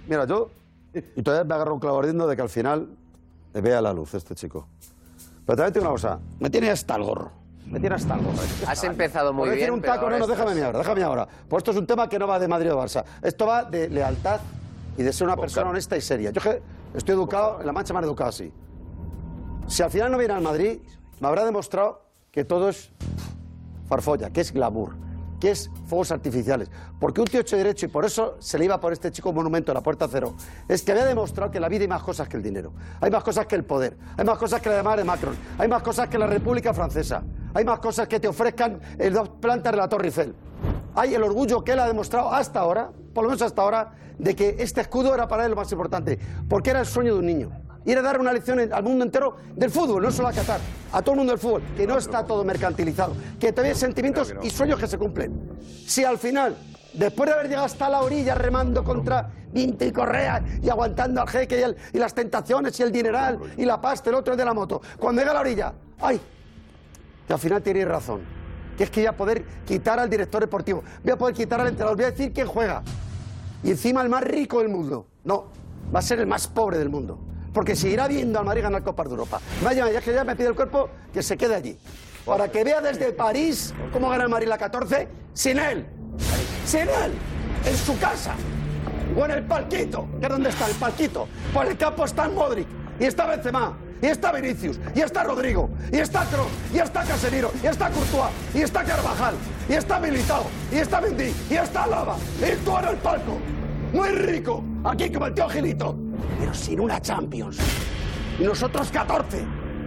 Mira, yo... Y todavía me agarro un clavo ardiendo de que al final vea la luz este chico. Pero también te digo una cosa, me tiene hasta el gorro. Me tiene hasta el gorro. Has empezado muy bien, un taco, pero no, déjame ahora. Pues esto es un tema que no va de Madrid o Barça. Esto va de lealtad y de ser una persona honesta y seria. Yo estoy educado, en La Mancha me han educado así. Si al final no viene al Madrid, me habrá demostrado que todo es farfolla, que es glamour, que es fuegos artificiales. Porque un tío hecho derecho, y por eso se le iba por este chico un monumento a la Puerta Cero, es que había demostrado que en la vida hay más cosas que el dinero. Hay más cosas que el poder. Hay más cosas que la llamada de Macron. Hay más cosas que la República Francesa. Hay más cosas que te ofrezcan en 2 plantas de la Torre Eiffel. Hay el orgullo que él ha demostrado hasta ahora, por lo menos hasta ahora, de que este escudo era para él lo más importante. Porque era el sueño de un niño. Y era dar una lección al mundo entero del fútbol, no solo a Qatar, a todo el mundo del fútbol, que no está todo mercantilizado, que todavía hay sentimientos y sueños que se cumplen. Si al final, después de haber llegado hasta la orilla remando contra Vinto y Correa y aguantando al jeque y las tentaciones y el dineral y la pasta, el otro de la moto, cuando llega a la orilla, ¡ay! Que al final tenéis razón, que es que voy a poder quitar al director deportivo, voy a poder quitar al entrenador, voy a decir quién juega. Y encima el más rico del mundo. No, va a ser el más pobre del mundo. Porque seguirá viendo al Madrid ganar Copas de Europa. Vaya, ya que ya me pide el cuerpo que se quede allí. Para que vea desde París cómo gana el Madrid la 14 sin él. Sin él. En su casa. O en el palquito. ¿Que dónde está el palquito? Por el campo está Modric. Y está Benzema. Y está Vinicius. Y está Rodrigo. Y está Kroos. Y está Casemiro. Y está Courtois. Y está Carvajal. Y está Militao. Y está Mendy. Y está Alaba. Y tú en el palco. Muy rico. Aquí como el tío Gilito. Pero sin una Champions. Y nosotros 14.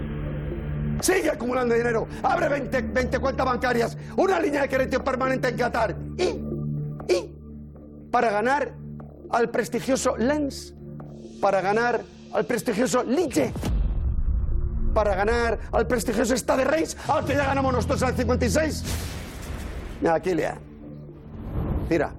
Sigue acumulando dinero. Abre 20 cuentas bancarias. Una línea de crédito permanente en Qatar. Y para ganar al prestigioso Lens. Para ganar al prestigioso Ligue. Para ganar al prestigioso Stade Reims. Al que ya ganamos nosotros en el 56. Mira, Kylian. Tira.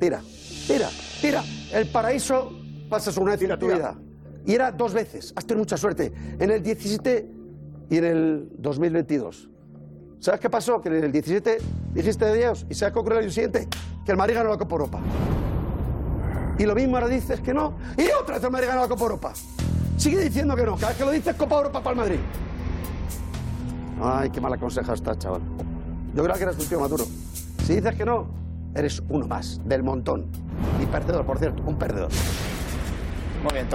El paraíso pasas una vez en tu vida. Y era 2 veces. Has tenido mucha suerte. En el 17 y en el 2022. ¿Sabes qué pasó? Que en el 17 dijiste de Dios. ¿Y sabes qué ocurrió el año siguiente? Que el Madrid ganó la Copa Europa. Y lo mismo ahora dices que no. Y otra vez el Madrid ganó la Copa Europa. Sigue diciendo que no. Cada vez que lo dices, Copa Europa para el Madrid. Ay, qué mala conseja estás, chaval. Yo creo que eres un tío maduro. Si dices que no, eres uno más, del montón. Y perdedor, por cierto, un perdedor. Muy bien, Tom.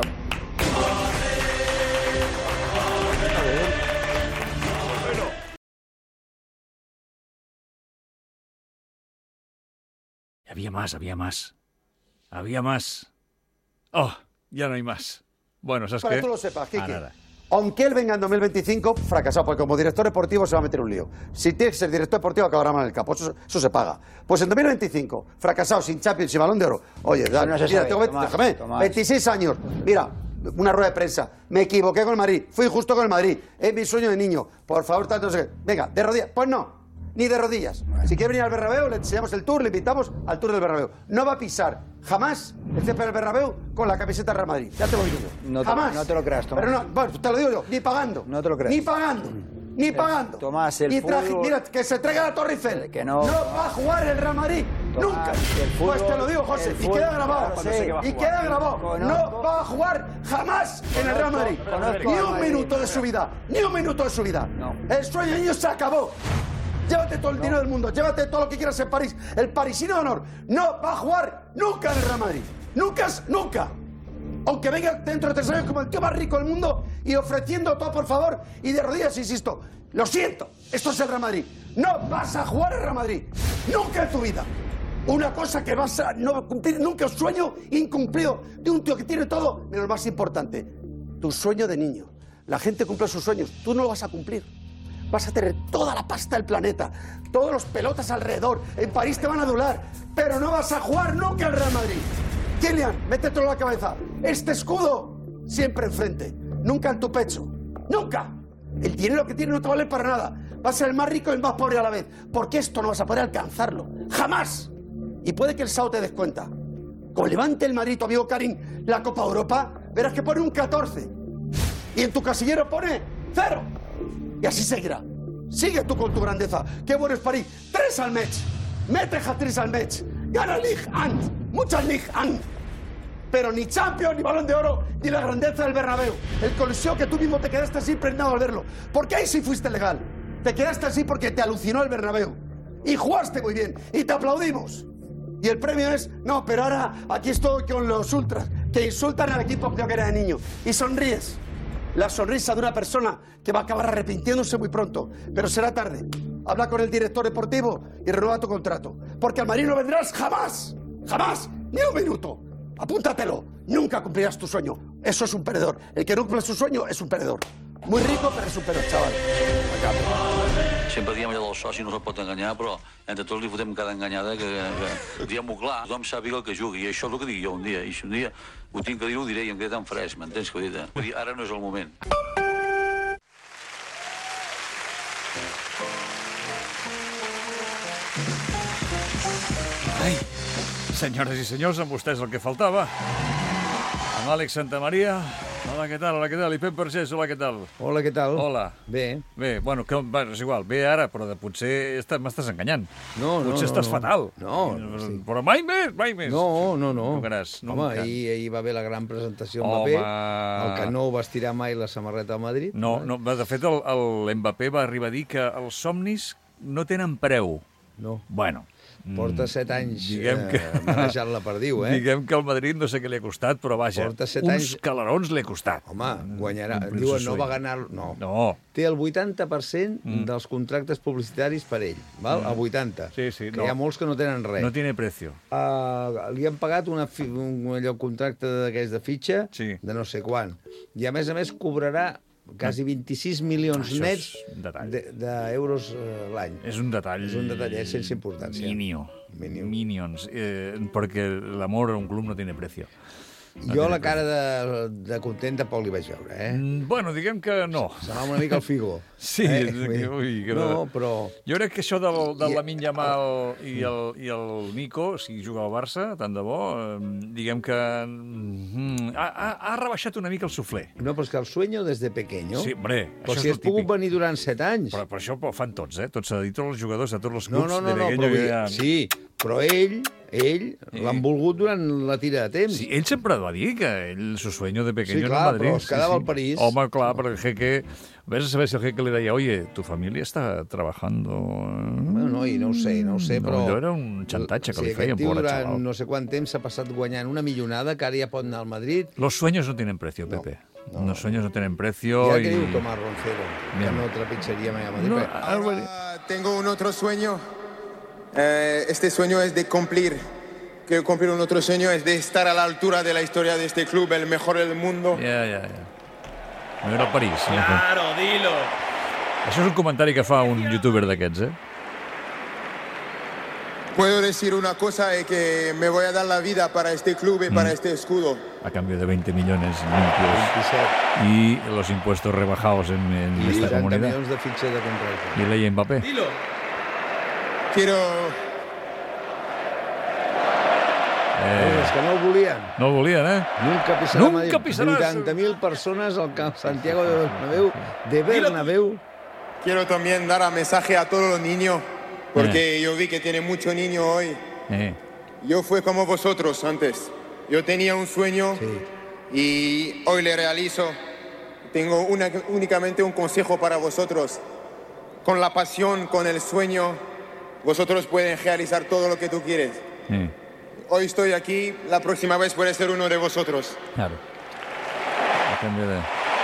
Había más. Oh, ya no hay más. Bueno, ¿sabes qué? Para que tú lo sepas, Kiki. Aunque él venga en 2025, fracasado, porque como director deportivo se va a meter un lío. Si tiene que ser director deportivo, acabará mal en el campo. Eso se paga. Pues en 2025, fracasado, sin Champions, sin Balón de Oro. Oye, déjame, 26 años. Mira, una rueda de prensa. Me equivoqué con el Madrid. Fui injusto con el Madrid. Es mi sueño de niño. Por favor, tanto no sé qué. Venga, de rodillas. Pues no. Ni de rodillas. Si quiere venir al Bernabéu, le enseñamos el tour, le invitamos al tour del Bernabéu. No va a pisar jamás el césped del Bernabéu con la camiseta del Real Madrid. Ya te lo digo yo. Jamás. No te lo creas, Tomás. Pero no, bueno, te lo digo yo, ni pagando. No te lo creas. Ni pagando. Ni pagando. Tomás, el fútbol... Mira, que se traiga la Torre Eiffel. Que no. No va a jugar el Real Madrid. Tomás, nunca. Fútbol, pues te lo digo, José. Y queda grabado. Y queda grabado. No va a jugar jamás en el Real Madrid. Ni un minuto de su vida. Ni un minuto de su vida. El sueño de ellos se acabó. Llévate todo el dinero del mundo, llévate todo lo que quieras en París. El parisino de honor no va a jugar nunca en el Real Madrid. Nunca. Aunque venga dentro de 3 años como el tío más rico del mundo y ofreciendo todo, por favor, y de rodillas, insisto. Lo siento, esto es el Real Madrid. No vas a jugar en el Real Madrid. Nunca en tu vida. Una cosa que vas a no cumplir nunca, un sueño incumplido de un tío que tiene todo, menos lo más importante, tu sueño de niño. La gente cumple sus sueños, tú no lo vas a cumplir. Vas a tener toda la pasta del planeta, todos los pelotas alrededor. En París te van a adular, pero no vas a jugar nunca al Real Madrid. Kylian, métetelo en la cabeza. Este escudo siempre enfrente, nunca en tu pecho. ¡Nunca! El dinero que tienes no te vale para nada. Vas a ser el más rico y el más pobre a la vez. Porque esto no vas a poder alcanzarlo. ¡Jamás! Y puede que el sábado te des cuenta. Como levante el Madrid, tu amigo Karim, la Copa Europa, verás que pone un 14. Y en tu casillero pone 0. Y así seguirá. Sigue tú con tu grandeza. Qué bueno es París. 3 al match. Mete hat-trick al match. Gana Ligue 1. Muchas Ligue 1. pero ni Champions, ni Balón de Oro, ni la grandeza del Bernabéu. El Coliseo que tú mismo te quedaste así impregnado al verlo. Porque ahí sí fuiste legal. Te quedaste así porque te alucinó el Bernabéu. Y jugaste muy bien, y te aplaudimos. Y el premio es, no, pero ahora aquí estoy con los ultras, que insultan al equipo que yo era de niño. Y sonríes. La sonrisa de una persona que va a acabar arrepintiéndose muy pronto, pero será tarde. Habla con el director deportivo y renueva tu contrato. Porque al Madrid no vendrás jamás, jamás, ni un minuto. Apúntatelo, nunca cumplirás tu sueño. Eso es un perdedor. El que no cumple su sueño es un perdedor. Muy rico, però és un perdedor, xaval. Sempre diem allò del soci no se'l pot enganyar, però entre tots li fotem cada enganyada que diem-ho clar. Tothom sàpiga el que jugui, i això és el que dic jo un dia. I si un dia ho tinc que dir, ho diré i em queda tan fresc, m'entens que ho he dit? Vull dir, ara no és el moment. Ai, senyores i senyors, amb vostès el que faltava. Amb Àlex Santamaria. Hola, què tal? Hola, què tal? I Pep Vergés, hola, què tal? Hola, què tal? Hola. Bé. Bé, bueno, és igual, bé ara, però potser m'estàs enganyant. No, potser estàs fatal. No. Sí. Però mai més, mai més. No. Tocaràs, Home, ahir va haver la gran presentació Mbappé, el que no va estirar mai la samarreta al Madrid. No, de fet, el Mbappé va arribar a dir que els somnis no tenen preu. No. Bueno. Porta 7 anys manejant la perdiu, Diguem que el Madrid no sé què li ha costat, però vaja, uns calarons li ha costat. Home, guanyarà. Diuen, no va ganar... No. Té el 80% dels contractes publicitaris per ell, val? El 80%. Sí, que hi ha molts que no tenen res. No tiene precio. Li han pagat un contracte d'aquells de fitxa de no sé quan. I a més cobrarà quasi 26 milions nets d'euros l'any. És un detall. És un detall, sense importància. Minions. Perquè l'amor a un club no tiene precio. Jo la cara de content tampoc li vaig veure, Bueno, diguem que no. Se m'ha una mica el figo. Sí. No, però... Jo crec que això de Lamine Yamal i el Nico, si juga al Barça, tant de bo, diguem que ha rebaixat una mica el suflé. No, però és que el sueño des de pequeño... Sí, hombre, però si has pogut venir durant 7 anys... Però això ho fan tots, Tots s'ha dit, tots els jugadors de tots els clubs de pequeño. Però sí, però ell l'han volgut durant la tira de temps. Sí, ell sempre va dir que ell, su sueño de pequeño en el Madrid. Però es quedava al París. Home, clar, perquè el Jeque... Ves a saber si el Jeque le deia, oye, tu familia está trabajando... Bueno, no ho sé, però... Allò era un xantatge que li feien, pobre xaval. No sé quant temps s'ha passat guanyant una millonada, que ara ja pot anar al Madrid. Los sueños no tienen precio, Pepe. Los sueños no tienen precio. Ya que diu Tomás Roncero, que no trepitjaria mai a Madrid. Ahora tengo un otro sueño. Este sueño es de cumplir. Quiero cumplir un otro sueño, es de estar a la altura de la historia de este club, el mejor del mundo. Ja. No era a París. Claro, dilo. Això és un comentari que fa un youtuber d'aquests, Puedo decir una cosa, que me voy a dar la vida para este club y para este escudo. A cambio de 20 millones limpios 27. y los impuestos rebajados en esta comunidad. Y 30 milions de fitxa de contracte. Y ley Mbappé. Dilo. Quiero... És que no el volien. No el volien, Nunca pisarà Madrid. 80.000 persones al camp Santiago de Bernabéu. Quiero también dar un mensaje a todos los niños, porque yo vi que tiene muchos niños hoy. Yo fui como vosotros antes. Yo tenía un sueño y hoy le realizo. Tengo únicamente un consejo para vosotros. Con la pasión, con el sueño, vosotros pueden realizar todo lo que tú quieres. Hoy estoy aquí, la próxima vez puede ser uno de vosotros. Claro. A cambio de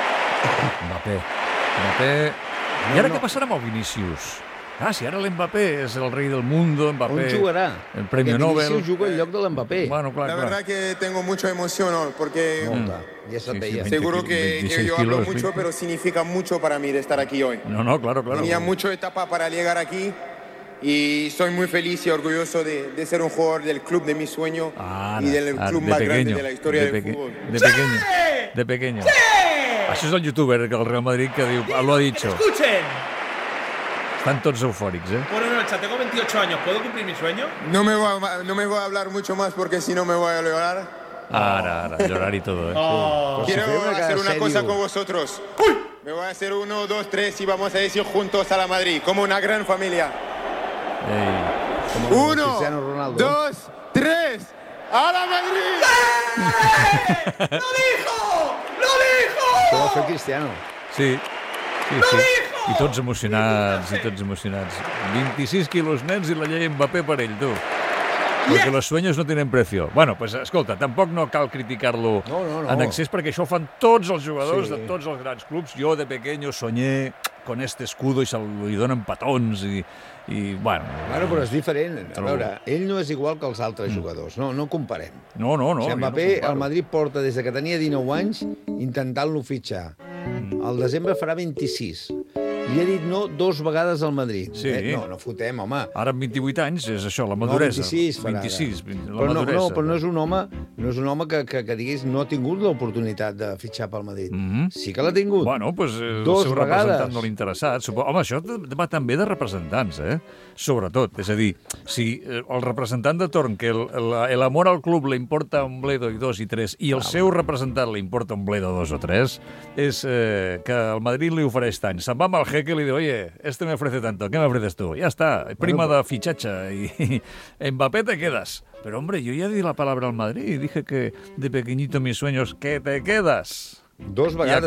Mbappé. I ara què passarà amb el Vinícius? Si ara l'Mbappé és el rei del mundo, Mbappé... On jugarà? El Premio Nobel. Vinícius juga al lloc de l'Mbappé. Bueno, clar. La verdad que tengo mucha emoción, porque... Ja se't veia. Seguro que yo hablo mucho, pero significa mucho para mí de estar aquí hoy. No, claro. Tenía mucha etapa para llegar aquí. Y soy muy feliz y orgulloso de ser un jugador del club de mi sueño y del club más grande de la historia del fútbol. De pequeño. Això és el youtuber del Real Madrid que diu, lo ha dicho. ¡Escuchen! Están todos eufóricos, Buenas noches, tengo 28 años, ¿puedo cumplir mi sueño? No me voy a hablar mucho más porque si no me voy a llorar. Ara, llorar y todo, Quiero hacer una cosa con vosotros. Me voy a hacer 1, 2, 3 y vamos a decir juntos a la Madrid, como una gran familia. 1, 2, 3, ¡Ahora Madrid! ¡Lo dijo! ¡Lo dijo! Això va fer Cristiano. Sí. I tots emocionats, 26 quilos nets i la llei Mbappé per ell, tu. Perquè los sueños no tienen precio. Bueno, pues escolta, tampoc no cal criticar-lo en excés, perquè això ho fan tots els jugadors de tots els grans clubs. Jo de pequeño soñé con este escudo i li donen petons i bueno... Bueno, però és diferent. A veure, ell no és igual que els altres jugadors. No comparem. No. O sigui, Mbappé, el Madrid porta des que tenia 19 anys intentant-lo fitxar. Al desembre farà 26. I ha dit no 2 vegades al Madrid. Sí. No fotem, home. Ara amb 28 anys és això, la maduresa. No, 26 farà. 26, la maduresa. Però no és un home que digués no ha tingut l'oportunitat de fitxar pel Madrid. Sí que l'ha tingut. Bueno, doncs el seu representant no l'ha interessat. Home, això va també de representants, sobretot. És a dir, si el representant de torn, que l'amor al club li importa un bledo i 2 i 3, i el seu representant li importa un bledo 2 o 3, és que el Madrid li ofereix tant. Se'n va amb el jeque y le digo, oye, este me ofrece tanto, ¿qué me ofreces tú? Ya está, prima de fichacha y Mbappé te quedas. Pero hombre, yo ya di la palabra al Madrid y dije que de pequeñito mis sueños, que te quedas. 2 vegades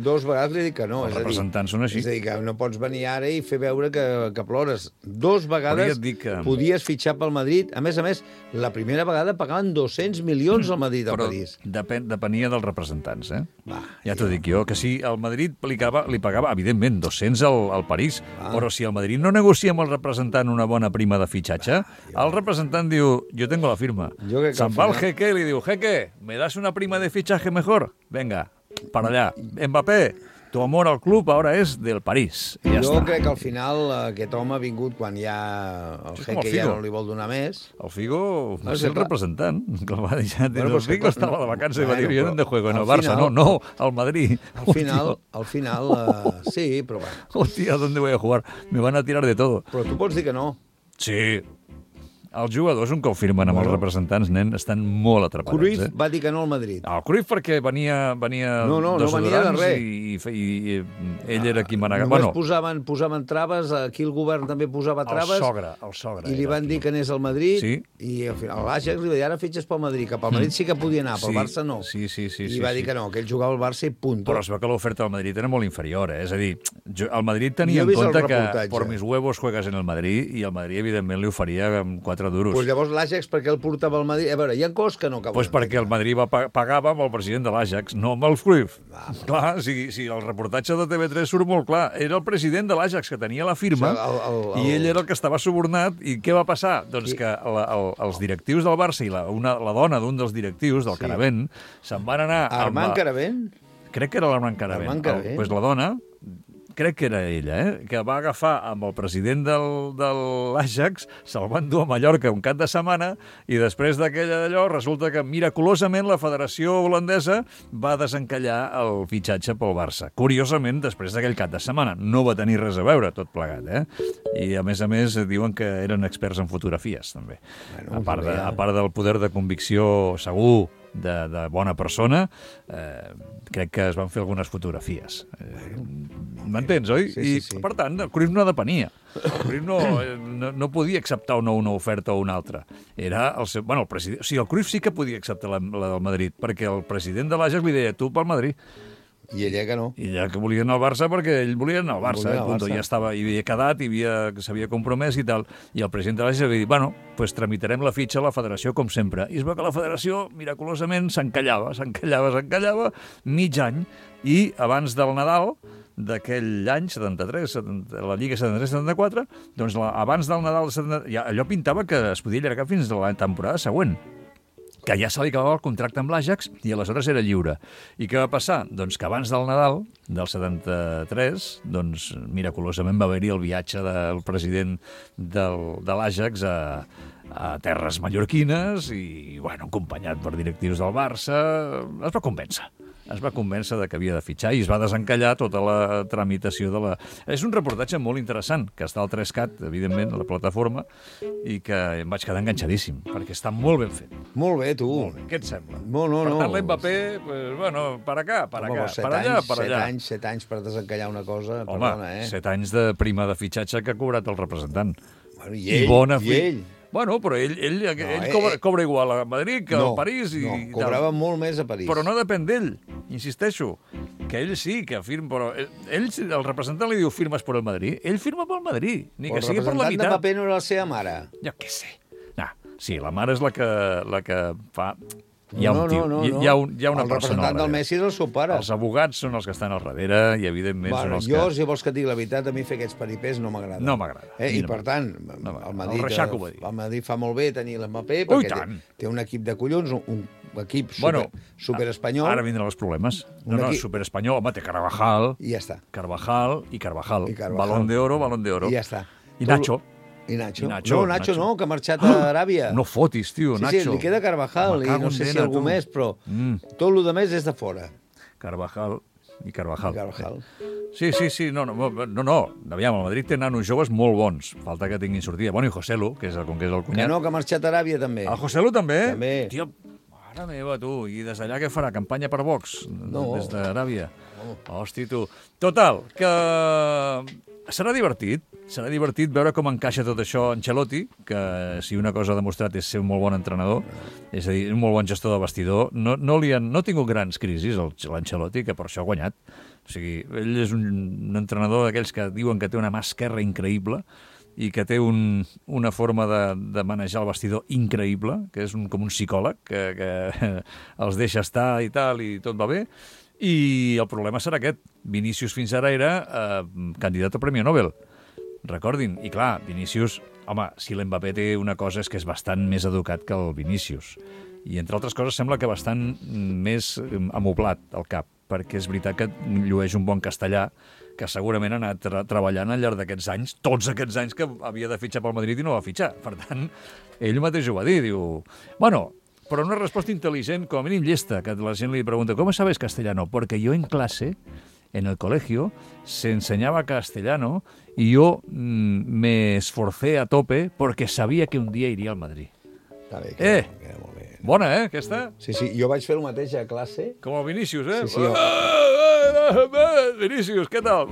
li he dit que no. Els representants són així. És a dir, que no pots venir ara i fer veure que plores. 2 vegades podies fitxar pel Madrid. A més, la primera vegada pagaven 200 milions al Madrid al París. Però depenia dels representants, ja t'ho dic jo, que si el Madrid li pagava, evidentment, 200 al París, però si el Madrid no negocia amb el representant una bona prima de fitxatge, el representant diu, yo tengo la firma. Se'n va al jeque i li diu, jeque, ¿me das una prima de fichaje mejor? Venga, para allá. Mbappé, tu amor al club ahora es del París. I jo crec que al final aquest home ha vingut quan ja el jeque ja no li vol donar més. El Figo va ser el representant, que el va deixar. El Figo estava de vacances i va dir, jo no em de juego en el Barça. No, al Madrid. Al final, sí, però bueno. Hòstia, ¿dónde voy a jugar? Me van a tirar de todo. Però tu pots dir que no. Sí. Els jugadors, un cop firmen amb els representants, nen, estan molt atrapats. Cruyff va dir que no al Madrid. El Cruyff perquè venia no venia de res. I ell era qui manava. Només posaven traves, aquí el govern també posava traves. El sogre. I li van dir que anés al Madrid, i al final l'Ajax li va dir, ara fitxes pel Madrid, que pel Madrid sí que podia anar, pel Barça no. Sí. I va dir que no, que ell jugava al Barça i punt. Però es veu que l'oferta del Madrid era molt inferior, És a dir, el Madrid tenia en compte que por mis huevos juegas en el Madrid, i el Madrid, evidentment, li oferia 4 duros. Pues llavors l'Ajax, perquè el portava al Madrid... A veure, hi ha coses que no acaben. Pues perquè el Madrid pagava amb el president de l'Ajax, no amb el Cruyff. Clar, si el reportatge de TV3 surt molt clar, era el president de l'Ajax que tenia la firma i ell era el que estava subornat. I què va passar? Doncs que els directius del Barça i la dona d'un dels directius, del Caravent, se'n van anar... Armand Caravent? Crec que era l'Armand Caravent. Pues la dona... Crec que era ella, que va agafar amb el president de l'Ajax, se'l van dur a Mallorca un cap de setmana i després d'allò resulta que miraculosament la Federació Holandesa va desencallar el fitxatge pel Barça. Curiosament, després d'aquell cap de setmana. No va tenir res a veure tot plegat, I a més diuen que eren experts en fotografies, també. A part del poder de convicció segur de bona persona, crec que es van fer algunes fotografies. M'entens, oi? Sí. Per tant, el Cruyff no depenia. El Cruyff no podia acceptar una oferta o una altra. Era el seu... Bueno, el president... O sigui, el Cruyff sí que podia acceptar la del Madrid, perquè el president de l'Ajax li deia, tu pel Madrid. I ella que no. I ella que volia anar al Barça perquè ell volia anar al Barça. Ja estava, hi havia quedat, s'havia compromès i tal. I el president de l'Ajax va dir, bueno, pues tramitarem la fitxa a la federació com sempre. I es veu que la federació, miraculosament, s'encallava mig any. I abans del Nadal d'aquell any, 73, la Lliga 73-74, doncs abans del Nadal, allò pintava que es podia allargar fins a la temporada següent, que ja se li acabava el contracte amb l'Ajax i aleshores era lliure. I què va passar? Doncs que abans del Nadal, del 73, doncs miraculosament va haver-hi el viatge del president de l'Ajax a terres mallorquines i, bueno, acompanyat per directius del Barça, es va convèncer de que havia de fitxar i es va desencallar tota la tramitació de la... És un reportatge molt interessant, que està al 3CAT, evidentment, a la plataforma, i que em vaig quedar enganxadíssim, perquè està molt ben fet. Molt bé, tu. Molt bé. Què et sembla? No. Per tant, l'Mbappé, pues, bueno, per acá, per allà. 7 anys per desencallar una cosa, perdona, 7 anys de prima de fitxatge que ha cobrat el representant. Bueno, i ell. Bueno, però ell cobra igual a Madrid que a París. No, cobrava molt més a París. Però no depèn d'ell, insisteixo. Que ell sí, que firma, però el representant li diu firmes per el Madrid. Ell firma pel Madrid, ni que sigui per la meitat. El representant de paper no era la seva mare. Jo què sé. Sí, la mare és la que fa... Hi ha una persona el representant del Messi és el seu pare. Els abogats són els que estan al darrere i, evidentment, són els que... Si vols que et digui la veritat, a mi fer aquests peripers no m'agrada. No m'agrada. I, per tant, el Madrid fa molt bé tenir l'Mbappé, perquè té un equip de collons, un equip superespanyol. Ara vindran els problemes. No, superespanyol, home, té Carvajal. I ja està. Carvajal. Balón de oro. I ja està. I Nacho. No, Nacho no, que ha marxat a Aràbia. No fotis, tio, Nacho. Sí, li queda Carvajal i no sé si algú més, però tot el més és de fora. Carvajal. Sí, no. Aviam, el Madrid té nanos joves molt bons. Falta que tinguin sortida. Bueno, i Joselu, que és el cunyat. Que ha marxat a Aràbia, també. El Joselu també? També. Tio, mare meva, tu. I des d'allà què farà? Campanya per Vox? No. Des d'Aràbia? Hosti, tu. Total, que... Serà divertit veure com encaixa tot això Ancelotti, que si una cosa ha demostrat és ser un molt bon entrenador, és a dir, un molt bon gestor de vestidor. No ha tingut grans crisis, l'Ancelotti, que per això ha guanyat. O sigui, ell és un entrenador d'aquells que diuen que té una mà esquerra increïble i que té una forma de manejar el vestidor increïble, que és com un psicòleg, que els deixa estar i tal, i tot va bé. I el problema serà aquest. Vinícius fins ara era candidat al Premi Nobel. Recordin. I clar, Vinícius... Home, si l'Mbappé té una cosa és que és bastant més educat que el Vinícius. I, entre altres coses, sembla que bastant més amoblat al cap, perquè és veritat que llueix un bon castellà que segurament ha anat treballant al llarg d'aquests anys, tots aquests anys que havia de fitxar pel Madrid i no va fitxar. Per tant, ell mateix ho va dir. Diu... Bueno... Però una respuesta inteligente, como a mínim llesta, que la gent li pregunta, ¿cómo sabes castellano? Porque yo en clase, en el colegio, se enseñaba castellano y yo me esforcé a tope porque sabía que un día iría al Madrid. Està bé, queda molt bé. Bona, aquesta? Sí, jo vaig fer el mateix a classe. Com el Vinícius, Sí, Vinícius, què tal?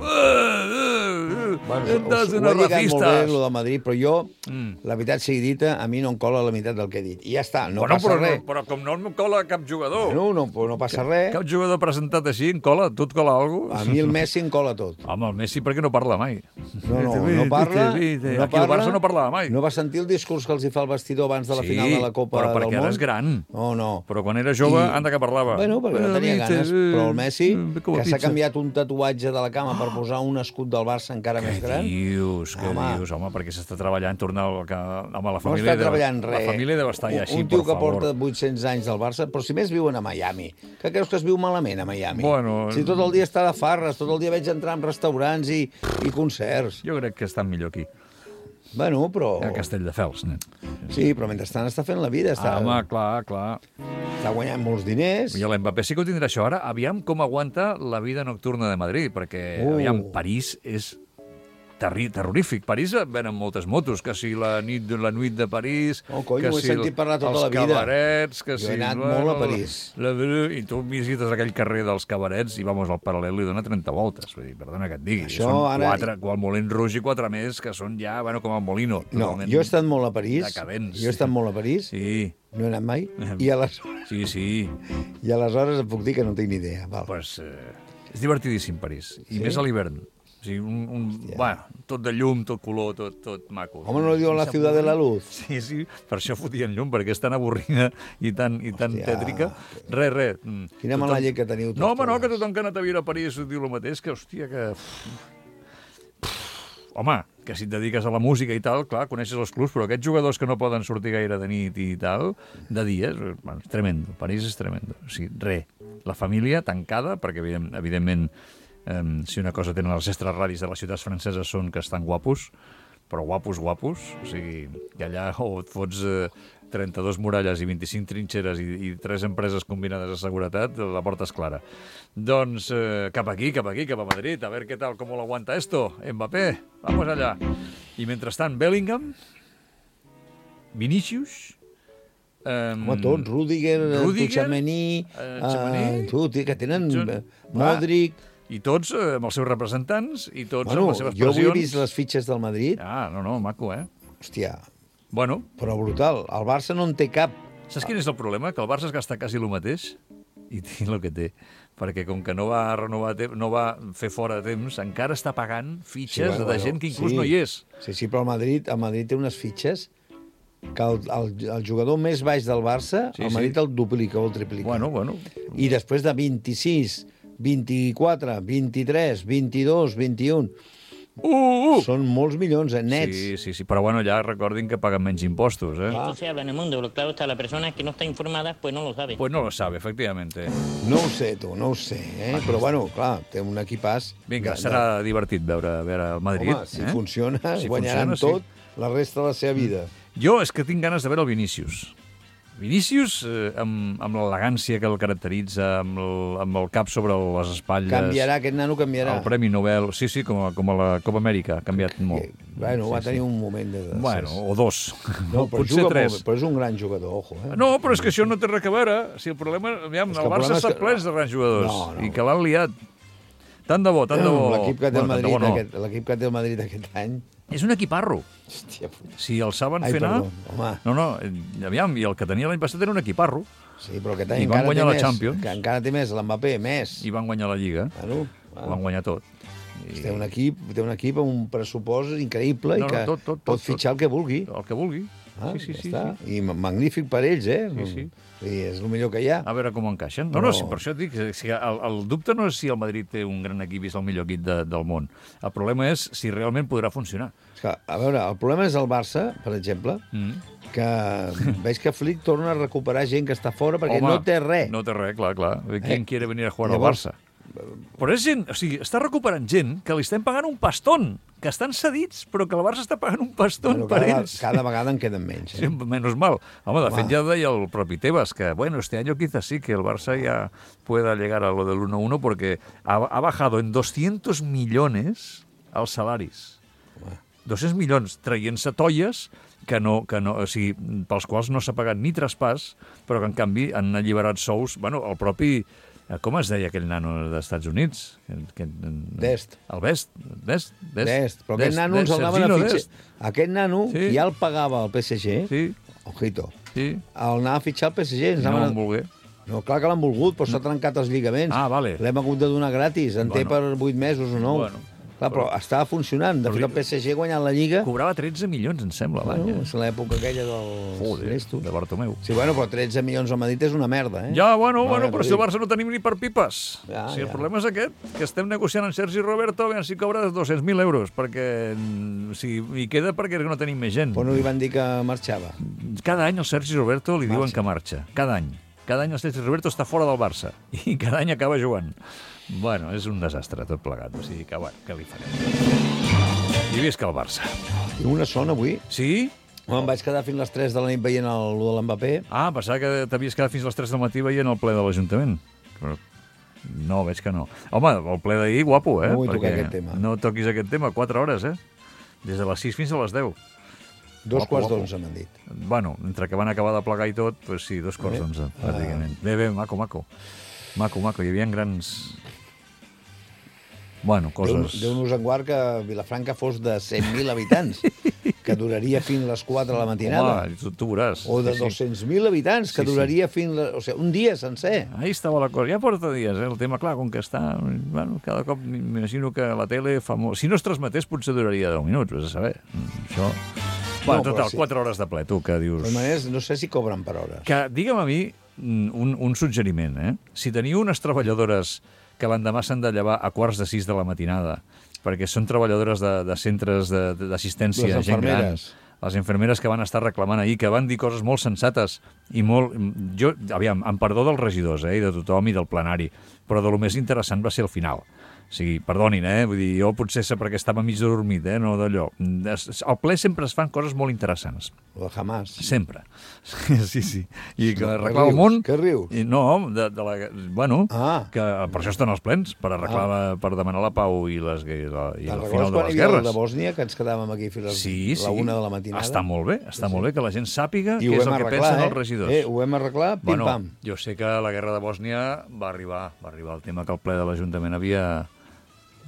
Ho he lligat molt bé, el de Madrid, però jo, la veritat sigui dita, a mi no em cola la meitat del que he dit. I ja està, no passa res. Però com no em cola cap jugador. No passa res. Cap jugador presentat així em cola? Tu et cola alguna cosa? A mi el Messi em cola tot. Home, el Messi perquè no parla mai. No parla. Aquí al Barça no parlava mai. No va sentir el discurs que els hi fa el vestidor abans de la final de la Copa del Món? Sí, però perquè ara és gran. No. Però quan era jove, anda que parlava. Bueno, perquè no tenia ganes. Però el Messi, que s'ha canviat un tatuatge de la cama per posar un escut del Barça encara més gran... Què dius, home, perquè s'està treballant, tornar a la família... No està treballant res. La família deu estar ja així, un tio que porta 800 anys del Barça, però si més viuen a Miami. Que creus que es viu malament a Miami? Bueno... Si tot el dia està de farres, tot el dia veig entrar en restaurants i concerts. Jo crec que estan millor aquí. Bueno, però... A Castelldefels, nen. Sí, però mentrestant està fent la vida. Home, clar. Està guanyant molts diners. I l'Mbappé sí que ho tindrà això ara. Aviam com aguanta la vida nocturna de Madrid, perquè, aviam, París és terrorífic. París venen moltes motos, que si la nit de París... He sentit parlar tota la vida. Els cabarets, que jo he anat molt a París. I tu visites aquell carrer dels cabarets i, vamos, al paral·lel li dona 30 voltes. Vull dir, perdona que et digui. Això són 4, el Moulin Rouge i 4 més, que són ja, com el Molino. No, jo he estat molt a París. Decadents. Jo he estat molt a París. Sí. No he anat mai. I aleshores... Sí. I aleshores et puc dir que no tinc ni idea. Pues, és divertidíssim, París. I més a l'hivern. O sigui, tot de llum, tot color, tot maco. Home, no diuen la ciutat de la luz? Sí, per això fotien llum, perquè és tan avorrida i tan tètrica. Res. Quina mala llet que teniu tots. No, home, no, que tothom que ha anat a viure a París diu el mateix, que, hòstia, que... Home, que si et dediques a la música i tal, clar, coneixes els clubs, però aquests jugadors que no poden sortir gaire de nit i tal, de dia, és tremendo. París és tremendo. O sigui, la família tancada, perquè evidentment si una cosa tenen els extraradis de les ciutats franceses són que estan guapos, però guapos, o sigui, i allà et fots 32 muralles i 25 trinxeres i 3 empreses combinades de seguretat, la porta és clara. Doncs cap aquí, cap a Madrid, a veure què tal, com lo aguanta esto, Mbappé, vamos allá. I mentrestant, Bellingham, Vinícius... Home, tots, Rüdiger, Tchouaméni, que tenen Modric... I tots amb els seus representants i tots amb les seves pressions. Jo avui he vist les fitxes del Madrid. No, maco, Hòstia, Bueno. Però brutal. El Barça no en té cap. Saps quin és el problema? Que el Barça es gasta quasi el mateix i té el que té. Perquè com que no va renovar, no va fer fora de temps, encara està pagant fitxes de gent que inclús no hi és. Sí, però el Madrid té unes fitxes que el jugador més baix del Barça, el Madrid el duplica o el triplica. Bueno. I després de 26, 24, 23, 22, 21... Són molts milions, nets. Sí, però bueno, ja recordin que paguen menys impostos, Esto se habla en el mundo, pero claro está, la persona que no está informada, pues no lo sabe. Pues no lo sabe, efectivamente. No ho sé, però bueno, clar, té un equipàs... Vinga, serà divertit veure el Madrid. Home, si funciona, guanyaran tot la resta de la seva vida. Jo és que tinc ganes de veure el Vinícius. Vinícius, amb l'elegància que el caracteritza, amb el cap sobre les espatlles... Canviarà, aquest nano canviarà. El Premi Nobel, sí, com a la Copa Amèrica, ha canviat molt. Bueno, va tenir un moment de... Bueno, o dos. No, potser tres. Però és un gran jugador, ojo. No, però és que això no té res a veure. Si el problema... Aviam, el Barça està ple de grans jugadors i que l'han liat. Tant de bo. L'equip que té el Madrid aquest any... És un equiparro. Hòstia, si el saben fer anar... No, aviam, i el que tenia l'any passat era un equiparro. Sí, però aquest any encara guanyar la Champions. Que encara té més, l'Mbappé, més. I van guanyar la Lliga. Van guanyar tot. Té un equip amb un pressupost increïble i que pot fitxar el que vulgui. El que vulgui. Sí. I magnífic per ells, Sí. I és el millor que hi ha. A veure com encaixen. No, per això et dic, el dubte no és si el Madrid té un gran equip i és el millor equip del món. El problema és si realment podrà funcionar. A veure, el problema és el Barça, per exemple, que veig que Flick torna a recuperar gent que està fora perquè no té res. No té res, clar. Qui quiere venir a jugar al Barça? Però és gent, o sigui, està recuperant gent que li estem pagant un pastón, que estan cedits, però que el Barça està pagant un pastón per ells. Cada vegada en queden menys. Sí, menos mal. Home, de fet ja deia el propi Tebas que, bueno, este año quizás sí que el Barça ya pueda llegar a lo del 1-1 porque ha bajado en 200 millones els salaris. 200 milions traient-se tolles que no, o sigui, pels quals no s'ha pagat ni traspàs, però que en canvi han alliberat sous, bueno, el propi... Com es deia aquell nano dels Estats Units? Dest. El Best. Dest. Però aquest nano ens el anaven a fitxar. Aquest nano ja el pagava el PSG. Sí. Ojito. Sí. El anava a fitxar el PSG. No l'han volgut. No, clar que l'han volgut, però s'ha trencat els lligaments. Vale. L'hem hagut de donar gratis. En té per 8 mesos o 9. Bueno. Clar, però estava funcionant. De fet, el PSG guanyant la Lliga... Cobrava 13 milions, em sembla, l'any. És l'època aquella dels... de Bartomeu. Sí, bueno, però 13 milions al Madrid és una merda, Ja, bueno, però si el Barça no tenim ni per pipes. El problema és aquest, que estem negociant amb Sergi Roberto, a veure si cobra 200.000 euros, perquè hi queda perquè no tenim més gent. Però no li van dir que marxava? Cada any el Sergi Roberto li diuen que marxa. Cada any. Cada any el Sergi Roberto està fora del Barça. I cada any acaba jugant. Bueno, és un desastre tot plegat, o sigui que, bueno, què li farem? I visca el Barça. Tinc una son avui. Sí? Em vaig quedar fins les 3 de la nit veient el de l'Mbappé. Pensava que t'havies quedat fins les 3 del matí veient el ple de l'Ajuntament. Però no, veig que no. Home, el ple d'ahir, guapo, No vull tocar aquest tema. No toquis aquest tema, 4 hores, Des de les 6 fins a les 10. 2:15 m'han dit. Bueno, entre que van acabar de plegar i tot, doncs sí, 2:15, pràcticament. Bé, maco. Maco, hi havia grans... Bueno, coses... Déu-nos en guard que Vilafranca fos de 100.000 habitants, que duraria fins a les 4 de la matinada. Home, tu veuràs. O de 200.000 habitants, que duraria fins... O sigui, un dia sencer. Ahí estava la cosa. Ja porta dies, el tema, clar, com que està... Bueno, cada cop m'imagino que la tele fa molt... Si no es transmetés, potser duraria 10 minuts, vés a saber. Això... Bueno, total, 4 hores de ple, tu, que dius... De manera, no sé si cobren per hores. Que, digue'm a mi, un suggeriment, Si teniu unes treballadores que l'endemà s'han de llevar a 5:45 de la matinada, perquè són treballadores de centres d'assistència, gent gran, les infermeres que van estar reclamant ahir, que van dir coses molt sensates i molt... Jo, aviam, amb perdó dels regidors, i de tothom i del plenari, però de lo més interessant va ser el final. O sigui, perdonin, vull dir, jo potser sé perquè estava mig dormit, no d'allò. Al ple sempre es fan coses molt interessants. O jamás. Sempre. Sí. I que arreglar el món... Què rius? No, bueno, que per això estan els plens, per arreglar, per demanar la pau i el final de les guerres. Quan hi havia el de Bòsnia, que ens quedàvem aquí fins a la 1 de la matinada? Està molt bé que la gent sàpiga què és el que pensen els regidors. Ho vam arreglar, pim-pam. Jo sé que la guerra de Bòsnia va arribar el tema que el ple de l'Ajuntament havia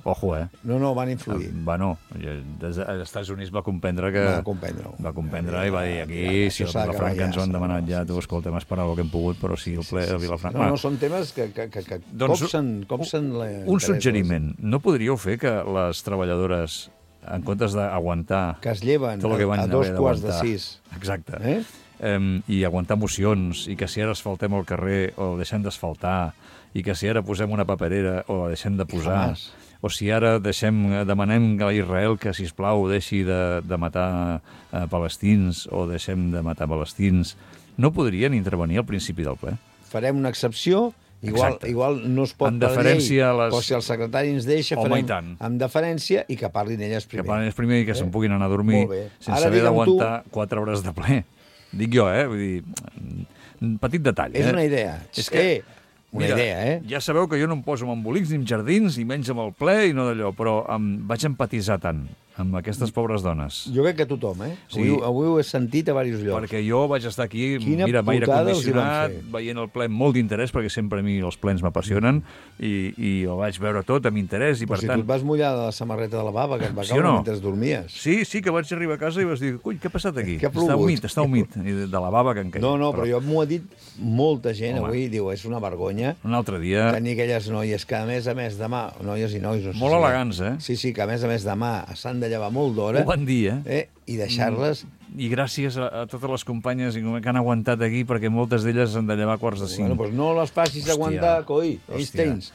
Ojo, No, van influir. Des dels Estats Units va comprendre que... Va comprendre i va dir, aquí, si el Vilafranca ens ho han demanat ja, tu, escolta, hem esperat el que hem pogut, però sí, el ple de Vilafranca... No, són temes que copsen... Un suggeriment. No podríeu fer que les treballadores, en comptes d'aguantar... Que es lleven a 5:45. Exacte. I aguantar mocions, i que si ara asfaltem el carrer o deixem d'asfaltar, i que si ara posem una paperera o la deixem de posar, o si ara demanem a Israel que, sisplau, deixi de matar palestins o deixem de matar palestins, no podrien intervenir al principi del ple? Farem una excepció, igual no es pot per llei, però si el secretari ens deixa, farem amb deferència i que parlin elles primer. Que parlin elles primer i que se'n puguin anar a dormir sense haver d'aguantar 4 hores de ple. Dic jo, vull dir, petit detall. És una idea. És que... Una idea, Ja sabeu que jo no em poso amb embolics ni amb jardins, ni menys amb el ple i no d'allò, però vaig empatitzar tant amb aquestes pobres dones. Jo crec que tothom, Sí. Avui ho he sentit a diversos llocs. Perquè jo vaig estar aquí, mira, amb aire condicionat, veient el ple amb molt d'interès, perquè sempre a mi els plens m'apassionen, i ho vaig veure tot amb interès, i per tant... Si tu et vas mullar de la samarreta de la bava, que et va caure mentre dormies. Sí, que vaig arribar a casa i vas dir, ull, què ha passat aquí? Està humit, de la bava que em queia. No, però jo m'ho ha dit molta gent avui, diu, és una vergonya. Un altre dia... Tenir aquelles noies que, a més demà, noies i nois... Molt elegants, Sí, que a més demà s'han de llevar molt d'hora. Ho van dir, I deixar-les... I gràcies a totes les companyes que han aguantat aquí, perquè moltes d'elles han de llevar 4:45. Bueno, doncs no les facis aguantar, coi, Einsteins.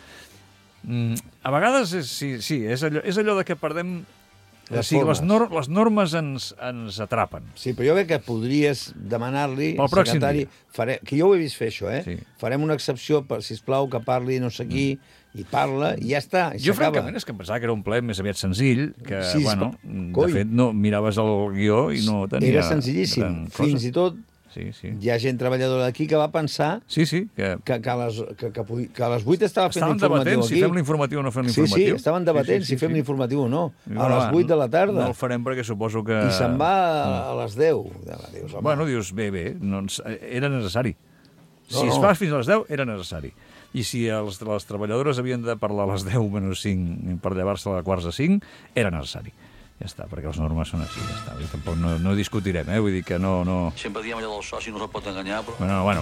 A vegades, sí, és allò de que perdem... Les normes ens atrapen. Sí, però jo crec que podries demanar-li al secretari... Que jo ho he vist fer, això, Farem una excepció, sisplau, que parli no sé qui, i parla, i ja està, i jo, francament, és que em pensava que era un ple més aviat senzill, que, de fet, no miraves el guió i no tenia... Era senzillíssim. Fins i tot hi ha gent treballadora d'aquí que va pensar que a les 8 estava fent l'informatiu aquí. Si fem l'informatiu o no fem l'informatiu. Sí, estaven debatent si fem l'informatiu o no. A les 8 de la tarda. No el farem perquè suposo que... I se'n va a les 10. Bueno, dius, bé, era necessari. Si es fa fins a les 10, era necessari. I si les treballadores havien de parlar a les 10 menys 5 per llevar-se a 4:45, era necessari. Ja està, perquè les normes són així, ja està. Tampoc no discutirem, vull dir que no... Sempre diem allò del soci, no se'l pot enganyar, però...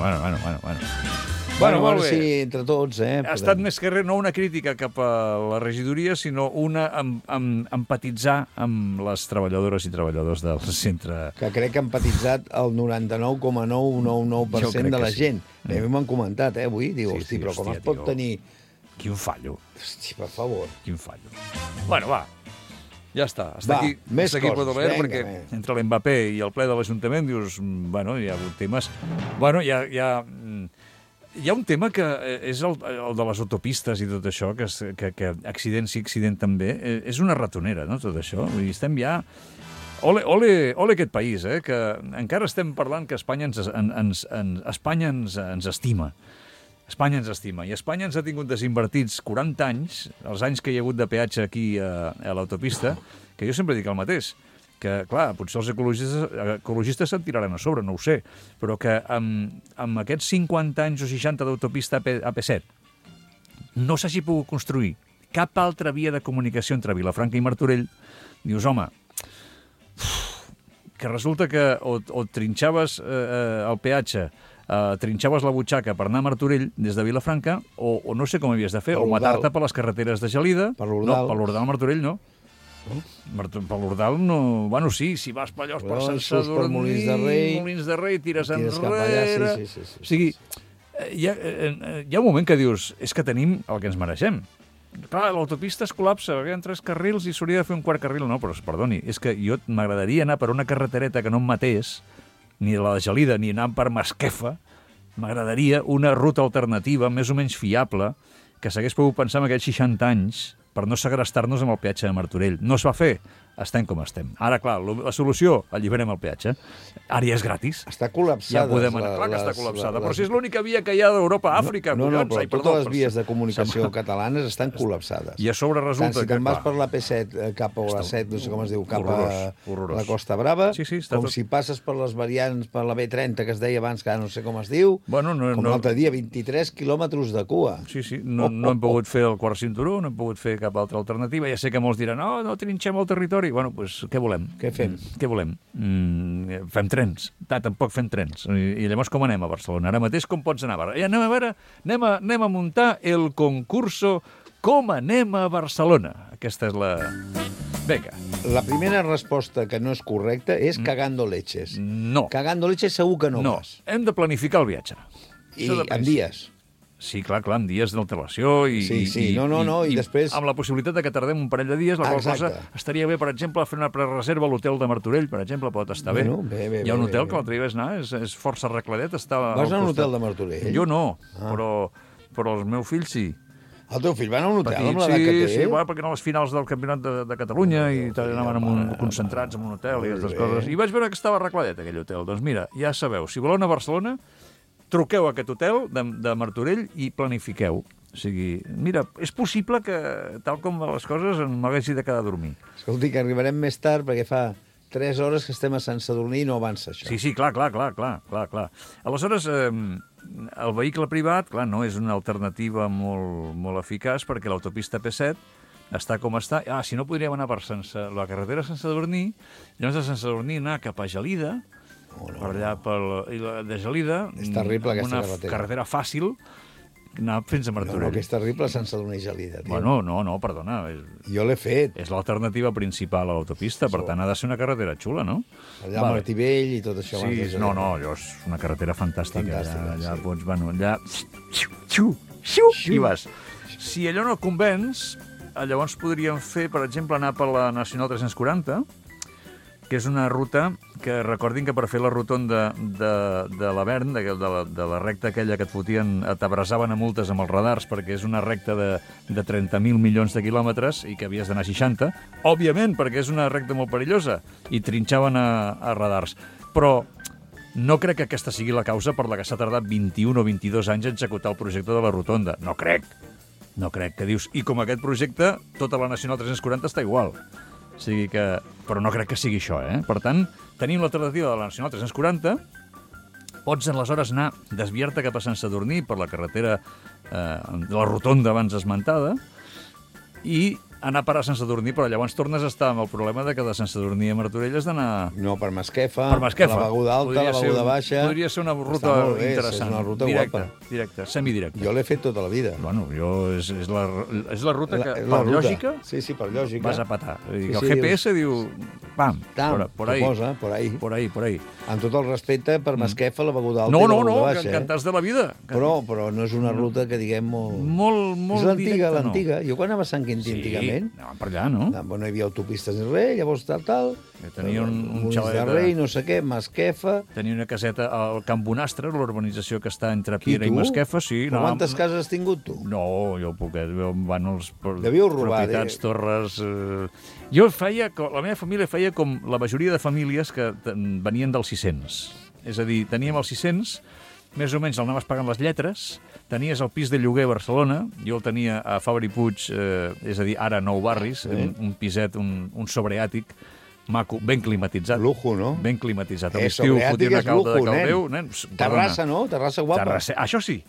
Bueno, molt bé. Sí, entre tots, Ha estat més que res, no una crítica cap a la regidoria, sinó una empatitzar amb les treballadores i treballadors del centre. Que crec que ha empatitzat el 99,999% de la gent. A mi m'han comentat, avui, diu, hosti, però com es pot tenir... Quin fallo. Hosti, per favor. Quin fallo. Bueno, va. Ja està, aquí Podoler, perquè entre l'Mbappé i el ple de l'Ajuntament dius, bueno, hi ha hagut temes... Bueno, hi ha un tema que és el de les autopistes i tot això, que accident sí, accident també, és una ratonera, no?, tot això. Vull dir, estem ja... Ole aquest país, que encara estem parlant que Espanya ens estima. Espanya ens estima, i Espanya ens ha tingut desinvertits 40 anys, els anys que hi ha hagut de peatge aquí a l'autopista, que jo sempre dic el mateix, que, clar, potser els ecologistes se'n tiraran a sobre, no ho sé, però que amb aquests 50 anys o 60 d'autopista AP7 no s'hagi pogut construir cap altra via de comunicació entre Vilafranca i Martorell, dius, home, que resulta que o trinxaves el peatge, trinxaves la butxaca per anar a Martorell des de Vilafranca, o no sé com havies de fer, o matar-te per les carreteres de Gelida. Per l'Ordal. No, per l'Ordal Martorell no. Per l'Ordal no... Bueno, sí, si vas per allò, per Sant Sadurní, Molins de Rei, tires enrere... O sigui, hi ha un moment que dius, és que tenim el que ens mereixem. Clar, l'autopista es col·lapsa, perquè hi ha 3 carrils i s'hauria de fer un quart carril. No, però perdoni, és que jo m'agradaria anar per una carretereta que no em matés, ni la de Gelida, ni anar per Masquefa. M'agradaria una ruta alternativa, més o menys fiable, que s'hagués pogut pensar en aquells 60 anys per no segrestar-nos amb el peatge de Martorell. No es va fer. estem com estem. Ara, clar, la solució, alliberem el peatge. Ara ja és gratis. Està col·lapsada. Ja podem anar. Clar que està col·lapsada, però si és l'única via que hi ha d'Europa a Àfrica, collons. No, però totes les vies de comunicació catalanes estan col·lapsades. I a sobre resulta tant si te'n vas per la P7 cap a la 7, no sé com es diu, cap a la Costa Brava, com si passes per les variants, per la B30, que es deia abans, que ara no sé com es diu, com l'altre dia, 23 quilòmetres de cua. Sí, no hem pogut fer el quart cinturó, no hem pogut fer cap altra alternativa. Ja sé que molts diran, no trinxem el territori. Bueno, doncs què volem? Què fem? Què volem? Fem trens. Tampoc fem trens. I llavors com anem a Barcelona? Ara mateix com pots anar a Barcelona? Anem a veure, anem a muntar el concurso Com anem a Barcelona. Aquesta és la... Vinga. La primera resposta que no és correcta és cagando leches. No. Cagando leches segur que no vas. No, hem de planificar el viatge. I en dies. Sí, clar, amb dies d'antelació i després... amb la possibilitat que tardem un parell de dies, la qual cosa estaria bé, per exemple, fer una prereserva a l'hotel de Martorell, per exemple, pot estar bé. Hi ha un hotel que l'altre dia vas anar, és força arregladet. Vas anar a un hotel de Martorell? Jo no, però els meus fills sí. El teu fill va anar a un hotel amb l'edat que té? Sí, perquè eren les finals del Campionat de Catalunya i anaven concentrats en un hotel i aquestes coses. I vaig veure que estava arregladet aquell hotel. Doncs mira, ja sabeu, si voleu anar a Barcelona, truqueu a aquest hotel de Martorell i planifiqueu. O sigui, mira, és possible que, tal com les coses, m'haguessi de quedar a dormir. Escolti, que arribarem més tard, perquè fa 3 hores que estem a Sant Sadurní i no avança això. Sí, clar. Aleshores, el vehicle privat, clar, no és una alternativa molt eficaç, perquè l'autopista P7 està com està. Si no, podríem anar per la carretera Sant Sadurní, llavors de Sant Sadurní anar cap a Gelida, per allà de Gelida, és terrible aquesta una carretera fàcil, anar fins a Martorell. No, que és terrible Sant Sadurní i Gelida. Bueno, no, perdona. Jo l'he fet. És l'alternativa principal a l'autopista, per tant ha de ser una carretera xula, no? Allà a Martí Vell i tot això. Sí, allò és una carretera fantàstica. Allà pots, allà... I vas. Si allò no convenç, llavors podríem fer, per exemple, anar per la Nacional 340, que és una ruta que, recordin que per fer la rotonda de l'Avern, de la recta aquella que et fotien, t'abrasaven a multes amb els radars, perquè és una recta de 30.000 milions de quilòmetres i que havies d'anar a 60, òbviament, perquè és una recta molt perillosa, i trinxaven a radars. Però no crec que aquesta sigui la causa per la que s'ha tardat 21 o 22 anys a executar el projecte de la rotonda. No crec, que dius. I com aquest projecte, tota la Nacional 340 està igual. O sigui que... Però no crec que sigui això, eh? Per tant, tenim l'alternativa de la Nacional 340, pots aleshores anar, desviar-te cap a Sant Sadurní per la carretera de la rotonda abans esmentada i anar a parar a Sant Sadurní, però llavors tornes a estar amb el problema de que de Sant Sadurní a Martorell has d'anar... No, per Masquefa, la beguda alta, la beguda baixa... Podria ser una ruta interessant. És una ruta directa, semidirecta. Jo l'he fet tota la vida. Bueno, és la ruta que, per lògica... Sí, per lògica. Vas a patar. El GPS diu... Pam, por ahí. Posa, por ahí. Amb tot el respecte per Masquefa, la beguda alta i la beguda baixa. No, encantats de la vida. Però no és una ruta que diguem molt... És l'antiga. Jo quan anava a Sant Quintí antigament... Anàvem per allà, no? No hi havia autopistes ni res, llavors tal... Tenia un xalet de Rei, no sé què, Masquefa... Tenia una caseta al Camp Bonastre, l'urbanització que està entre Piera i Masquefa, sí. Quantes cases has tingut, tu? No, jo poquet. Van els Devíeu robar, propietats, torres... Jo la meva família feia com la majoria de famílies que venien dels 600. És a dir, teníem els 600, més o menys el anaves pagant les lletres, tenies el pis de lloguer a Barcelona, jo el tenia a Fabri Puig, és a dir, ara a Nou Barris, un piset, un sobreàtic, maco, ben climatitzat. Lujo, no? Ben climatitzat. A l'estiu fotia una calda de caldeu. Terrassa, no? Terrassa guapa. Això sí.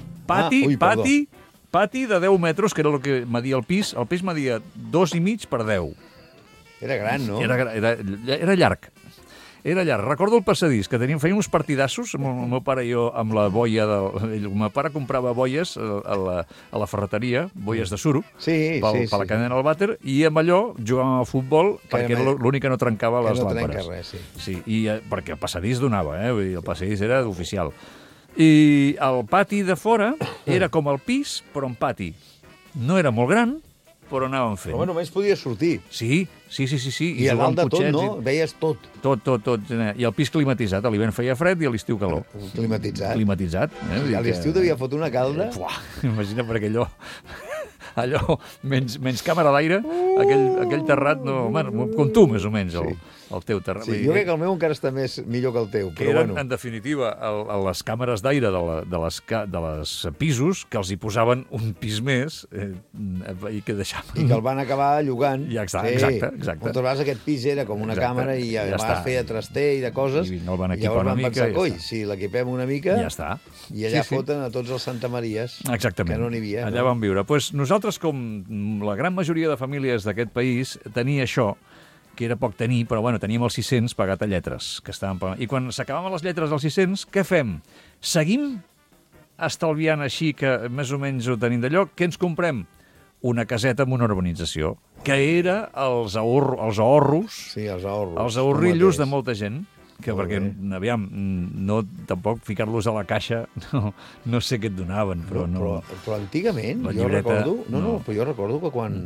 Pati de 10 metres, que era el que media el pis. El pis media 2,5 per 10. Era gran, no? Era llarg. Era llarg. Recordo el passadís, que fèiem uns partidassos, el meu pare i jo, amb la boia el meu pare comprava boies a la ferreteria, boies de suro, per la cadena del vàter, i amb allò jugàvem a futbol, perquè era l'únic que no trencava les làmperes. Que no trenca res, sí. Sí, perquè el passadís donava, el passadís era oficial. I el pati de fora era com el pis, però en pati. No era molt gran, però anàvem fent. Però només podies sortir. Sí. I a dalt de tot, no? Veies tot. Tot. I el pis climatitzat. A l'hivern feia fred i a l'estiu calor. Climatitzat. A l'estiu devia fotre una calda. Imagina, perquè allò menys càmera d'aire, aquell terrat, com tu, més o menys, el teu terrat. Sí, jo crec que el meu encara està millor que el teu, però bueno. En definitiva, les càmeres d'aire de les pisos, que els hi posaven un pis més i que deixaven... I que el van acabar llogant. Exacte. Moltes vegades aquest pis era com una càmera i a vegades feia traster i de coses. I no el van equipar una mica. Llavors van pensar, coi, si l'equipem una mica... Ja està. I allà foten a tots els Santa Maries, que no n'hi havia. Allà van viure. Pues nosaltres, com la gran majoria de famílies d'aquest país, tenia això, que era poc tenir, però bueno, teníem els 600 pagat a lletres, que estaven pagant. I quan s'acabaven les lletres dels 600, què fem? Seguim estalviant així, que més o menys ho tenim de lloc? Què ens comprem? Una caseta en una urbanització, que era els ahorros, els ahorrillos de molta gent, que perquè, aviam, no tampoc ficar-los a la caixa, no sé què et donaven, però no... Però antigament, jo recordo... però jo recordo que quan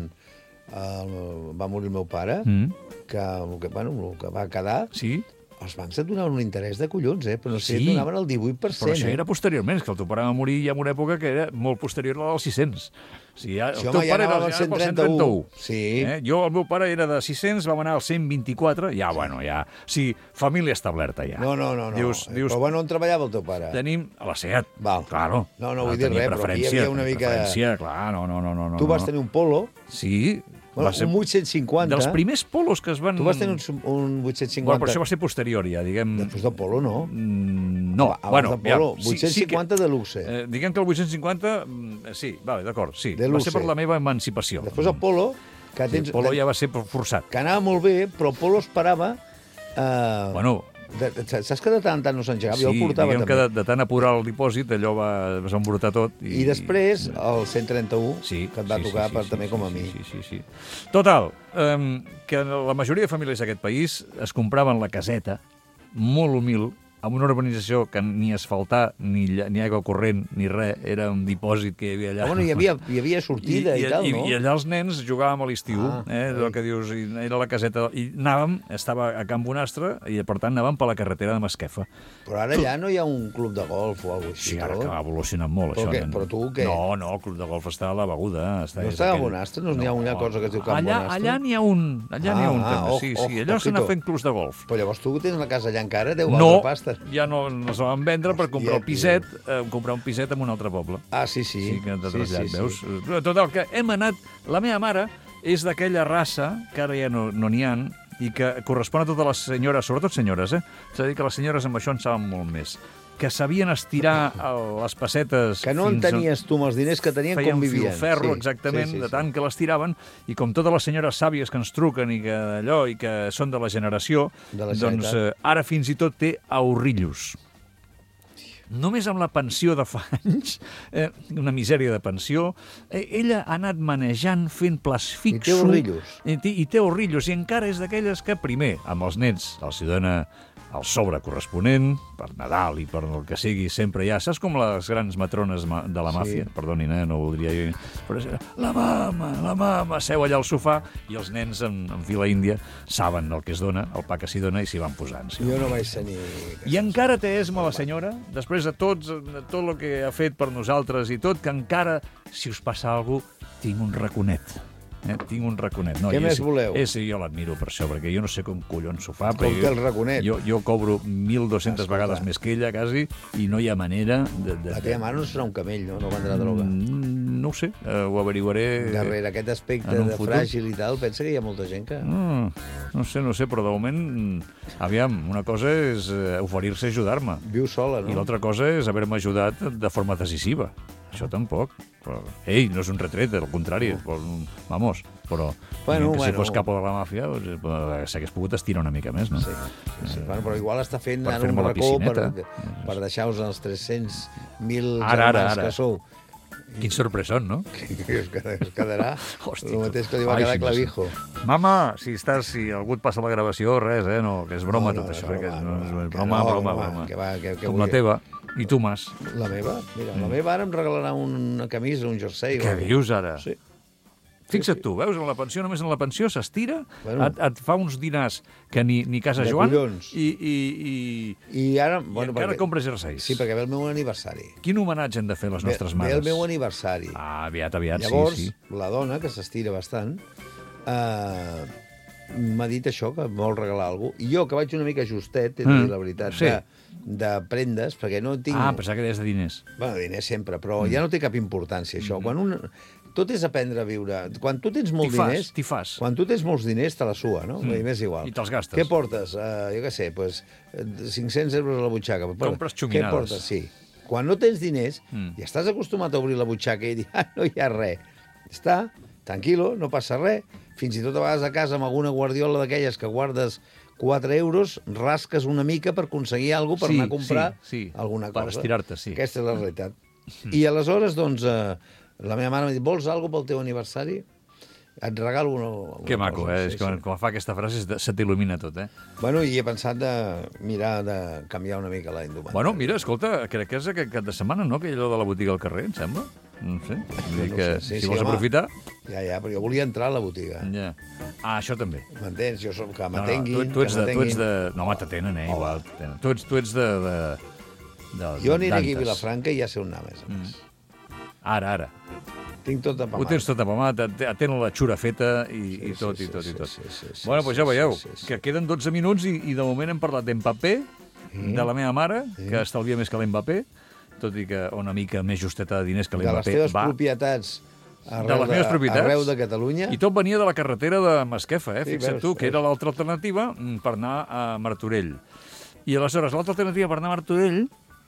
va morir el meu pare, que va quedar... Sí? Els bancs et donaven un interès de collons, però no sé, et donaven el 18%. Però això era posteriorment, és que el teu pare va morir ja en una època que era molt posterior a la dels 600. El teu pare era al 131. Sí. Jo, el meu pare era de 600, vam anar al 124, ja. Sí, família establerta, ja. No. Dius, però bueno, on treballava el teu pare? Tenim a la SEAT. Val. Claro. No vull dir res, però aquí hi havia una mica... Preferència, clar, no. Tu vas tenir un Polo. Sí. Un 850. Dels primers polos que es van... Tu vas tenir un 850... Bueno, però això va ser posterior, ja, diguem... Després del Polo, no? No. Abans del Polo, 850 de luxe. Diguem que el 850... Sí, vale, d'acord, sí. Va ser per la meva emancipació. Després el Polo... El Polo ja va ser forçat. Que anava molt bé, però el Polo esperava... Bueno... Saps que de tant en tant no s'engegava? Sí, diguem que de tant apurar el dipòsit, allò va embrutar tot. I després el 131, que et va tocar també com a mi. Sí. Total, que la majoria de famílies d'aquest país es compraven la caseta, molt humil, amb una urbanització que ni asfaltar, ni aigua corrent, ni res, era un dipòsit que hi havia allà. Bueno, hi havia sortida i tal, no? I allà els nens jugàvem a l'estiu, el que dius, era la caseta, i anàvem, estava a Can Bonastre, i per tant anàvem per la carretera de Masquefa. Però ara ja no hi ha un club de golf o alguna cosa així, sí, ara que ha evolucionat molt, això. Però tu què? No, el club de golf està a la Beguda. No està a Bonastre? No n'hi ha una cosa que es diu Can Bonastre? Allà n'hi ha un, sí, allò se n'ha fet clubs de golf. Però llavors tu tens la casa allà encara, 10 anys de pasta. Ja no ens la van vendre per comprar un piset en un altre poble. Sí. Sí, que de trasllat, veus? Total, que hem anat... La meva mare és d'aquella raça, que ara ja no n'hi ha, i que correspon a totes les senyores, sobretot senyores, és a dir, que les senyores amb això en saben molt més, que sabien estirar les pessetes... Que no en tenies tu amb els diners que tenien com vivien. Feien filferro, exactament, de tant que les tiraven, i com totes les senyores sàvies que ens truquen i que són de la generació, doncs ara fins i tot té ahorrillos. Només amb la pensió de fa anys, una misèria de pensió, ella ha anat manejant, fent plats fixos... I té ahorrillos. I té ahorrillos, i encara és d'aquelles que, primer, amb els nets els hi dona el sobre corresponent, per Nadal i per el que sigui, sempre hi ha. Saps com les grans matrones de la màfia? Sí. Perdonin, no voldria dir... Però la mama, seu allà al sofà, i els nens en fila índia saben el que es dona, el pa que s'hi dona, i s'hi van posant. Jo no vaig tenir... I encara té esma la senyora, després de tot el que ha fet per nosaltres i tot, que encara, si us passa alguna cosa, tinc un raconet. Tinc un raconet. Què més voleu? Jo l'admiro per això, perquè jo no sé com collons s'ho fa. Com té el raconet? Jo cobro 1.200 vegades més que ella, quasi, i no hi ha manera de... La teva mare no serà un camell, no? No vendrà droga. No ho sé, ho averiguaré. Darrere aquest aspecte de fràgil i tal, pensa que hi ha molta gent que... No sé, però de moment, aviam, una cosa és oferir-se a ajudar-me. Viu sola, no? I l'altra cosa és haver-me ajudat de forma decisiva. Això tampoc. Però, no és un retret, al contrari. Vamos, però si fos capo de la màfia, s'hagués pogut estirar una mica més, no? Sí. Però igual està fent un racó per deixar-vos els 300.000 germans que sou. Quin sorpresón, no? Es quedarà el mateix que li va quedar Clavijo. Mama, si algú et passa la gravació, res, no, que és broma tot això. Broma. Com la teva. I tu, Mas? La meva? Mira, la meva ara em regalarà una camisa, un jersei. Què dius, ara? Sí. Fixa't tu, veus, només en la pensió s'estira, et fa uns dinars que ni casa Joan, i ara, encara compres jerseis. Sí, perquè ve el meu aniversari. Quin homenatge han de fer les nostres mares? Ve el meu aniversari. Aviat, Llavors, la dona, que s'estira bastant, m'ha dit això, que vol regalar alguna cosa. I jo, que vaig una mica justet, he de dir la veritat, de prendes, perquè no tinc... Pensava que deies de diners. Bueno, diners sempre, però ja no té cap importància, això. Tot és aprendre a viure. Quan tu tens molts diners... T'hi fas. Quan tu tens molts diners, te la sua, no? M'és igual. I te'ls gastes. Què portes? Jo què sé, 500 euros a la butxaca. Compres xuminades. Què portes? Sí. Quan no tens diners i estàs acostumat a obrir la butxaca i dir, no hi ha res. Està, tranquil·lo, no passa res. Fins i tot a vegades a casa amb alguna guardiola d'aquelles que guardes 4 euros, rasques una mica per aconseguir alguna cosa per anar a comprar alguna cosa. Per estirar-te, sí. Aquesta és la realitat. I aleshores, doncs, la meva mare m'ha dit, vols alguna pel teu aniversari? Et regalo una que maco, cosa. És que quan fa aquesta frase se t'il·lumina tot, Bueno, i he pensat de mirar de canviar una mica la indumentària. Bueno, mira, escolta, crec que és aquest cap de setmana, no?, que allò de la botiga al carrer, em sembla. No sé. Si vols aprofitar... Ja, però jo volia entrar a la botiga. Ja. Això també. M'entens? Jo som que m'atenguin. Tu ets de... No, home, t'atenen, igual. Tu ets de... Jo aniré aquí a Vilafranca i ja sé on anar, més a més. Ara. Tinc tot apamat. Ho tens tot apamat, atén la xura feta i tot. Bueno, doncs ja veieu, que queden 12 minuts i de moment hem parlat d'Mbappé, de la meva mare, que estalvia més que l'Mbappé, tot i que una mica més justeta de diners que l'Mbappé va. De les teves propietats arreu de Catalunya. I tot venia de la carretera de Masquefa, fixa't tu, que era l'altra alternativa per anar a Martorell. I aleshores, l'altra alternativa per anar a Martorell...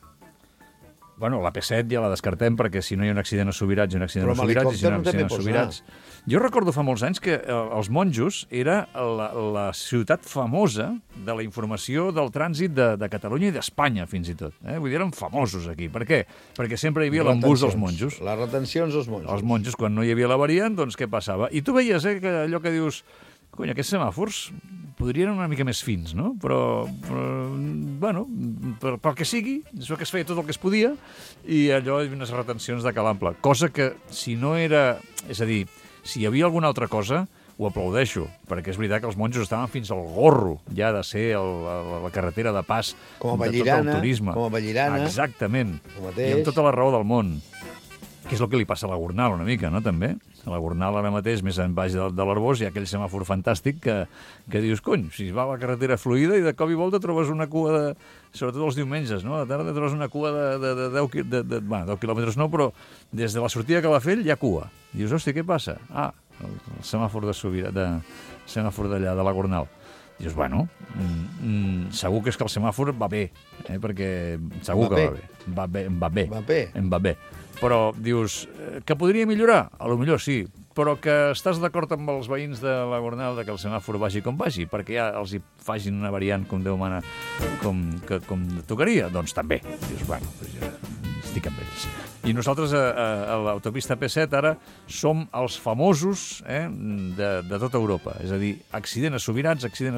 Bueno, la P7 ja la descartem perquè si no hi ha un accident a Subirats, hi ha un accident a Subirats, i si no hi ha un accident a Subirats... Jo recordo fa molts anys que els Monjos era la ciutat famosa de la informació del trànsit de Catalunya i d'Espanya, fins i tot. Vull dir, eren famosos aquí. Per què? Perquè sempre hi havia l'embús dels Monjos. Les retencions dels Monjos. Els Monjos, quan no hi havia la variant, doncs què passava? I tu veies que allò que dius... Cony, aquests semàfors podrien anar una mica més fins, no? Però bueno, pel que sigui, és que es feia tot el que es podia i allò hi havia unes retencions de cal ample. Cosa que, si no era... És a dir, si hi havia alguna altra cosa, ho aplaudeixo, perquè és veritat que els Monjos estaven fins al gorro ja de ser la carretera de pas de tot el turisme. Com a Vallirana. Exactament. I amb tota la raó del món. Que és el que li passa a la Gornal una mica, no?, també. A la Gornal ara mateix, més en baix de l'Arbós, hi ha aquell semàfor fantàstic que dius, cony, si va la carretera fluida i de cop i volta trobes una cua de... Sobretot els diumenges, no? A la tarda trobes una cua de 10 quilòmetres no, però des de la sortida de Calafell hi ha cua. Dius, hòstia, què passa? El semàfor semàfor d'allà, de la Gornal. Dius, bueno, segur que és que el semàfor va bé, perquè segur que va bé. Va bé. Però dius, que podria millorar? A lo millor sí, però que estàs d'acord amb els veïns de la Gornal que el semàfor vagi com vagi, perquè ja els hi facin una variant com Déu mana, com tocaria? Doncs també. Dius, bueno, ja estic amb ells. I nosaltres a l'autopista P7 ara som els famosos de tota Europa. És a dir, accident a Subirats, accident a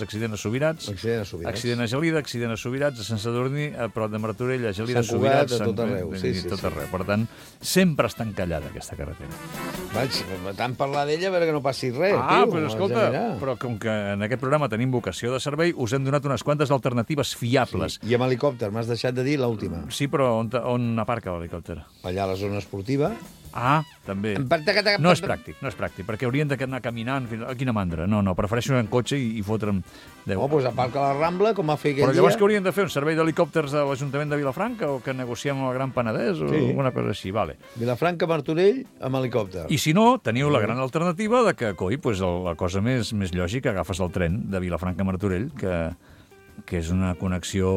Gelida, accident a Subirats, a Sant Sadurní, a prop de Martorell, a Gelida, a Subirats... Sant Cugat, a tot arreu. Tot arreu. Per tant, sempre està encallada aquesta carretera. Vaig, tant parlar d'ella a veure que no passi res, tio. Però escolta, però com que en aquest programa tenim vocació de servei, us hem donat unes quantes alternatives fiables. I amb helicòpter, m'has deixat de dir l'última. Sí, però on aparca l'helicòpter? Allà a la zona esportiva. També. No és pràctic, perquè haurien d'anar caminant fins a quina mandra. No, prefereixo anar en cotxe i fotre'm... Doncs aparca a la Rambla, com va fer aquell dia. Però llavors que haurien de fer? Un servei d'helicòpters a l'Ajuntament de Vilafranca o que negociem amb el Gran Penedès o alguna cosa així, vale. Vilafranca, Martorell, amb helicòpter. I si no, teniu la gran alternativa de que, la cosa més lògica, agafes el tren de Vilafranca a Martorell, que és una connexió...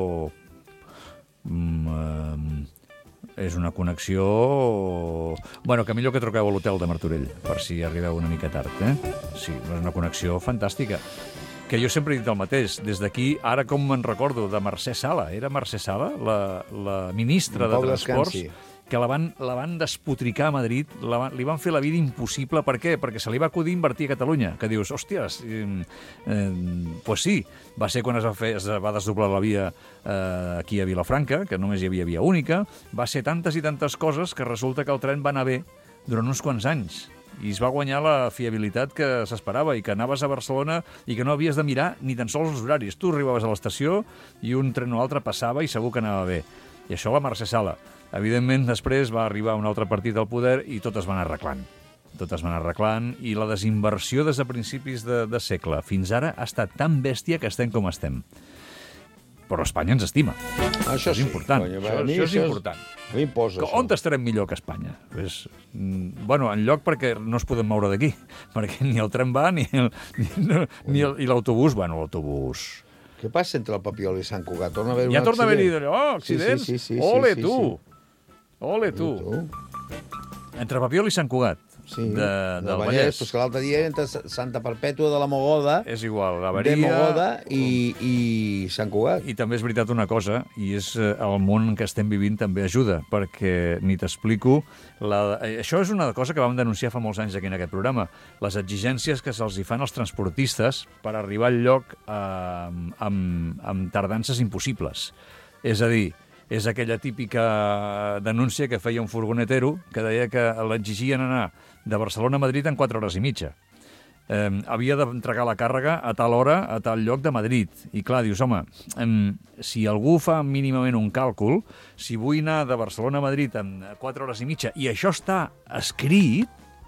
És una connexió... Bueno, que millor que truqueu a l'hotel de Martorell, per si arribeu una mica tard, Sí, és una connexió fantàstica. Que jo sempre he dit el mateix. Des d'aquí, ara com me'n recordo, de Mercè Sala. Era Mercè Sala, la ministra de Transports, que la van despotricar a Madrid, li van fer la vida impossible. Per què? Perquè se li va acudir invertir a Catalunya. Que dius, hòsties, pues sí, va ser quan es va desdoblar la via aquí a Vilafranca, que només hi havia via única, va ser tantes i tantes coses que resulta que el tren va anar bé durant uns quants anys. I es va guanyar la fiabilitat que s'esperava i que anaves a Barcelona i que no havies de mirar ni tan sols els horaris. Tu arribaves a l'estació i un tren o altre passava i segur que anava bé. I això la Mercè Sala. Evidentment, després va arribar un altre partit al poder i tot es va anar arreglant. tot es van arreglant, i la desinversió des de principis de segle fins ara ha estat tan bèstia que estem com estem. Però Espanya ens estima. Això és important. Això és important. A mi em posa On estarem millor que Espanya? Bueno, enlloc perquè no es podem moure d'aquí, perquè ni el tren va ni l'autobús. Bueno, l'autobús... Què passa entre el Papiol i Sant Cugat? Torna a haver-hi un accident. Ja torna a haver-hi d'allò, accidents? Sí. Ole, tu! Ole, tu! Entre Papiol i Sant Cugat. Sí, del Vallès. Però que l'altre dia entre Santa Perpètua de la Mogoda... És igual, l'avaria... De Mogoda i Sant Cugat. I també és veritat una cosa, i és el món en què estem vivint també ajuda, perquè ni t'explico... Això és una cosa que vam denunciar fa molts anys aquí en aquest programa, les exigències que se'ls hi fan als transportistes per arribar al lloc amb tardances impossibles. És a dir, és aquella típica denúncia que feia un furgonetero que deia que l'exigien anar de Barcelona a Madrid en 4 hores i mitja. Havia d'entregar la càrrega a tal hora, a tal lloc de Madrid. I clar, dius, home, si algú fa mínimament un càlcul, si vull anar de Barcelona a Madrid en 4 hores i mitja, i això està escrit,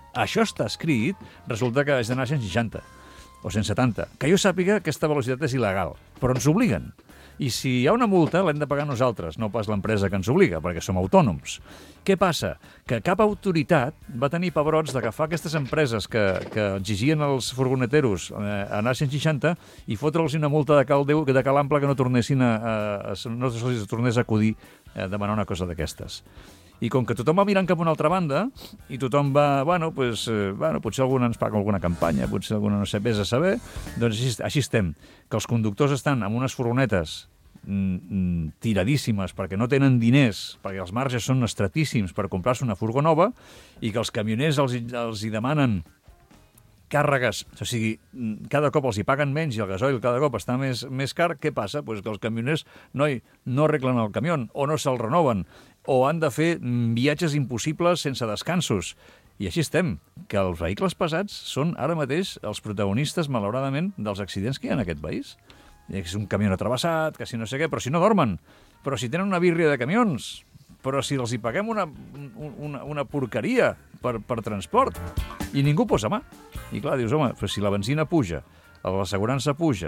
resulta que haig d'anar a 160 o 170. Que jo sàpiga que aquesta velocitat és il·legal, però ens obliguen. I si hi ha una multa, l'hem de pagar nosaltres, no pas l'empresa que ens obliga, perquè som autònoms. Què passa? Que cap autoritat va tenir pebrots d'agafar aquestes empreses que exigien als furgoneteros anar a 160 i fotre'ls una multa de cal ample que no tornessin no se'ls tornés a acudir a demanar una cosa d'aquestes. I com que tothom va mirant cap a una altra banda i tothom va, potser algú ens paga alguna campanya, potser alguna no sé, vés a saber, doncs així estem, que els conductors estan amb unes furgonetes tiradíssimes perquè no tenen diners, perquè els marges són estratíssims per comprar-se una furgo nova i que els camioners els hi demanen càrregues, o sigui, cada cop els hi paguen menys i el gasoil cada cop està més car. Què passa? Pues que els camioners no arreglen el camió o no se'l renoven o han de fer viatges impossibles sense descansos. I així estem, que els vehicles pesats són ara mateix els protagonistes, malauradament, dels accidents que hi ha en aquest país. És un camió atrevessat, que si no sé què, però si no dormen, però si tenen una bírria de camions, però si els hi paguem una porqueria per transport i ningú posa mà. I clar, dius, home, però si la benzina puja, l'assegurança puja,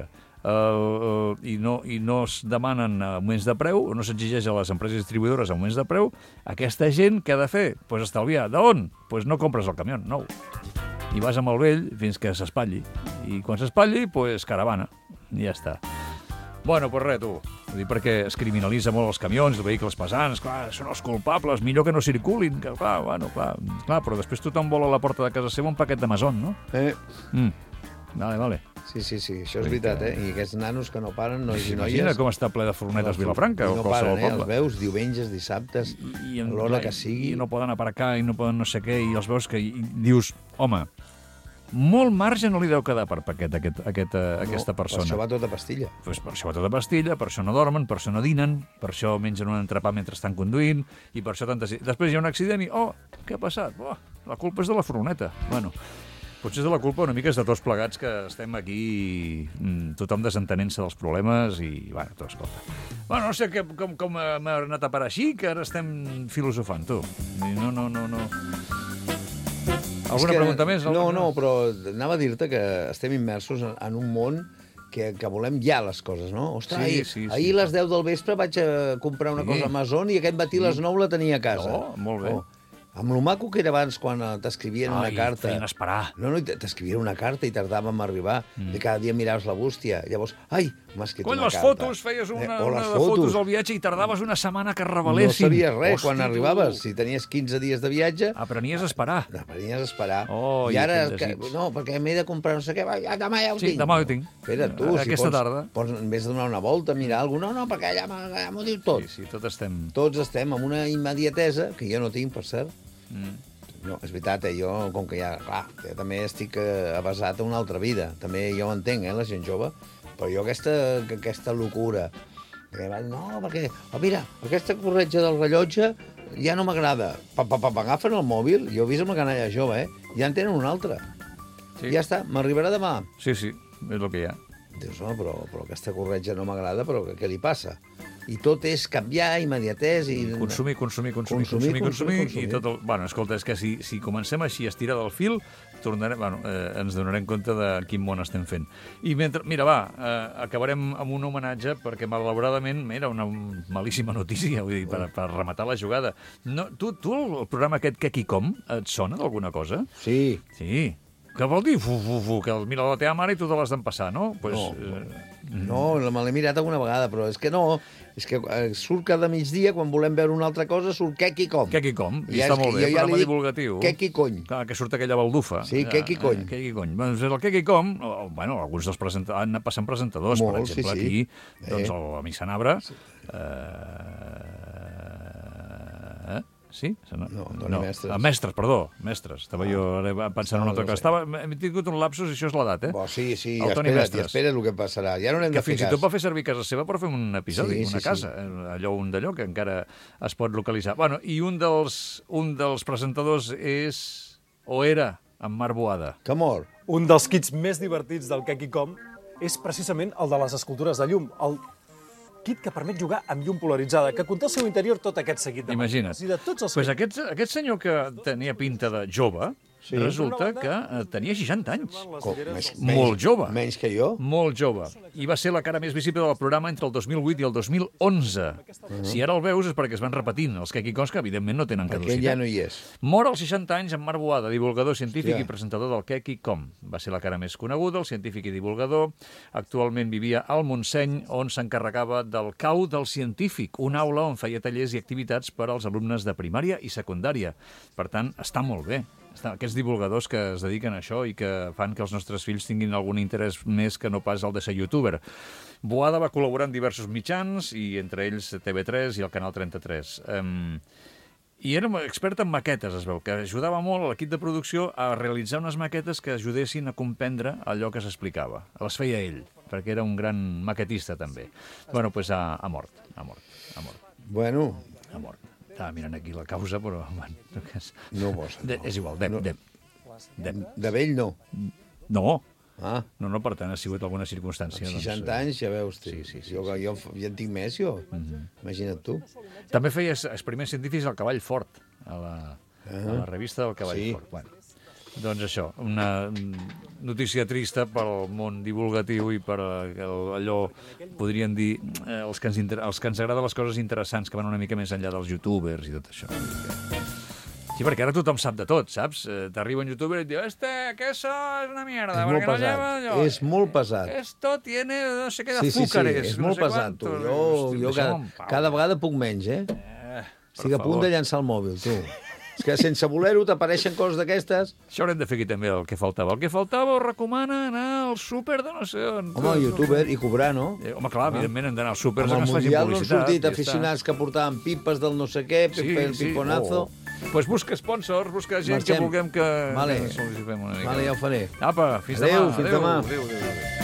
i no es demanen augments de preu, o no s'exigeix a les empreses distribuïdores augments de preu, aquesta gent què ha de fer? Pues estalviar. D'on? Pues no compres el camió nou. I vas amb el vell fins que s'espatlli. I quan s'espatlli, pues caravana. I ja està. Bueno, pues res, tu. Vull dir, perquè es criminalitza molt els camions, els vehicles pesants, clar, són els culpables, millor que no circulin, que clar, però després tothom vol a la porta de casa seva un paquet d'Amazon, no? Vale. Sí, això és veritat, I aquests nanos que no paren, nois i noies... Imagina com està ple de furgonetes Vilafranca o qualsevol poble. Els veus diumenges, dissabtes, a l'hora que sigui... I no poden aparcar, i no poden no sé què, i els veus que dius, home, molt marge no li deu quedar per paquet aquesta persona. Per això va tota pastilla. Pues per això va tota pastilla, per això no dormen, per això no dinen, per això mengen un entrepà mentre estan conduint, i per això tantes... Després hi ha un accident i, què ha passat? La culpa és de la furgoneta. Bueno, potser és de la culpa una mica és de tots plegats que estem aquí, tothom desentenent-se dels problemes i, tot escolta. No sé com m'ha anat a parar així, que ara estem filosofant, tu. No. Alguna pregunta més? No, però anava a dir-te que estem immersos en un món que volem ja les coses, no? Ostres, ahir a les 10 del vespre vaig a comprar una cosa a Amazon i aquest matí a les 9 la tenia a casa. Molt bé. Amb lo maco que era abans, quan t'escrivien una carta... Feien esperar. No, t'escrivien una carta i tardàvem a arribar. I cada dia miraves la bústia. Llavors, m'ha escrit una carta. Quan les fotos feies una de fotos al viatge i tardaves una setmana que revelessin. No sabies res quan arribaves. Si tenies 15 dies de viatge... Aprenies a esperar. Aprenies a esperar. I ara, no, perquè m'he de comprar no sé què, demà ja ho tinc. Sí, demà ho tinc. Espera't, tu, aquesta tarda. En vez de donar una volta, mirar alguna cosa, no, perquè ja m'ho diu tot. Sí, tots estem. Tots estem amb una immediatesa, que jo no tinc, per cert. No, és veritat, jo, com que ja, clar, jo també estic avasat a una altra vida. També jo m'entenc, la gent jove, però jo aquesta locura, no, perquè, mira, aquesta corretja del rellotge ja no m'agrada. Agafen el mòbil, jo he vist amb la canalla jove, ja en tenen una altra. Ja està, m'arribarà demà. Sí, és el que hi ha. Dius, però aquesta corretja no m'agrada, però què li passa? I tot és canviar, immediatès... Consumir. I tot el... Bueno, escolta, és que si comencem així a estirar del fil, ens donarem compte de quin món estem fent. I mira, acabarem amb un homenatge, perquè malauradament era una malíssima notícia, vull dir, per rematar la jugada. Tu el programa aquest Kekikom, et sona d'alguna cosa? Sí. Sí. Què vol dir? Que el mira la teva mare i tu te l'has d'empassar, no? No, me l'he mirat alguna vegada, però és que no. És que surt cada migdia, quan volem veure una altra cosa, surt Kekikom. Kekikom, i està molt bé, programa divulgatiu. Kekikony. Clar, que surt aquella baldufa. Sí, Kekikony. Kekikony. El Kekikom, bueno, alguns dels presentadors han anat passant presentadors, per exemple, aquí, doncs l'amic Sanabra. Sí? No, Antoni Mestres. Mestres, perdó. Mestres. Estava jo pensant en una altra cosa. Hem tingut un lapsus, i això és l'edat, Sí, espera't el que passarà. Ja no n'hem de fer cas. Que fins i tot va fer servir casa seva per fer un episodi, una casa. Un d'allò que encara es pot localitzar. Bueno, i un dels presentadors és, o era, en Marc Boada. Que mort. Un dels kits més divertits del Kekikom és precisament el de les escultures de llum, el kit que permet jugar amb llum polaritzada, que conté al seu interior tot aquest seguit de màquines. I de tots els... Pues aquest senyor que tenia pinta de jove, resulta que tenia 60 anys. Molt jove. Menys que jo. Molt jove. I va ser la cara més visible del programa entre el 2008 i el 2011. Si ara el veus és perquè es van repetint els Kekikoms, que evidentment no tenen caducitat. Perquè ja no hi és. Mor als 60 anys en Marc Boada, divulgador científic i presentador del Kekikom. Va ser la cara més coneguda, el científic i divulgador. Actualment vivia al Montseny, on s'encarregava del cau del científic, una aula on feia tallers i activitats per als alumnes de primària i secundària. Per tant, està molt bé. Aquests divulgadors que es dediquen a això i que fan que els nostres fills tinguin algun interès més que no pas el de ser youtuber. Boada va col·laborar en diversos mitjans, i entre ells TV3 i el Canal 33. I era expert en maquetes, es veu, que ajudava molt a l'equip de producció a realitzar unes maquetes que ajudessin a comprendre allò que s'explicava. Les feia ell, perquè era un gran maquetista també. Bueno, doncs ha mort. Bueno. Ha mort. Estava mirant aquí la causa, però... No posa. És igual, De vell no. No. No, per tant, ha sigut alguna circumstància. 60 anys, ja veus. Jo ja en tinc més, jo. Imagina't tu. També feia experiments científics al cavall fort, a la revista del cavall fort. Bueno, doncs això, una notícia trista pel món divulgatiu i per allò, podríem dir, els que ens agraden les coses interessants, que van una mica més enllà dels youtubers i tot això. Sí, perquè ara tothom sap de tot, saps? T'arriba un youtuber i et diu, que eso es una mierda. És molt pesat. Esto tiene no sé què d'azúcares. És molt pesat, tu. Jo cada vegada puc menys, Estic a punt de llançar el mòbil, tu. És que sense voler-ho t'apareixen coses d'aquestes. Això haurem de fer aquí també el que faltava. El que faltava ho recomana anar al súper de no sé on. Home, youtuber i cobrar, no? Home, clar, evidentment hem d'anar als súpers on es facin publicitat. Al Mundial no han sortit aficionats que portaven pipes del no sé què, el piponazo. Doncs busca sponsors, busca gent que vulguem que sol·licitem una mica. Vale, ja ho faré. Apa, fins demà. Adéu, fins demà. Adéu.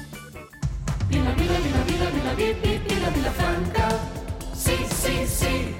Vila Franca, sí, sí, sí.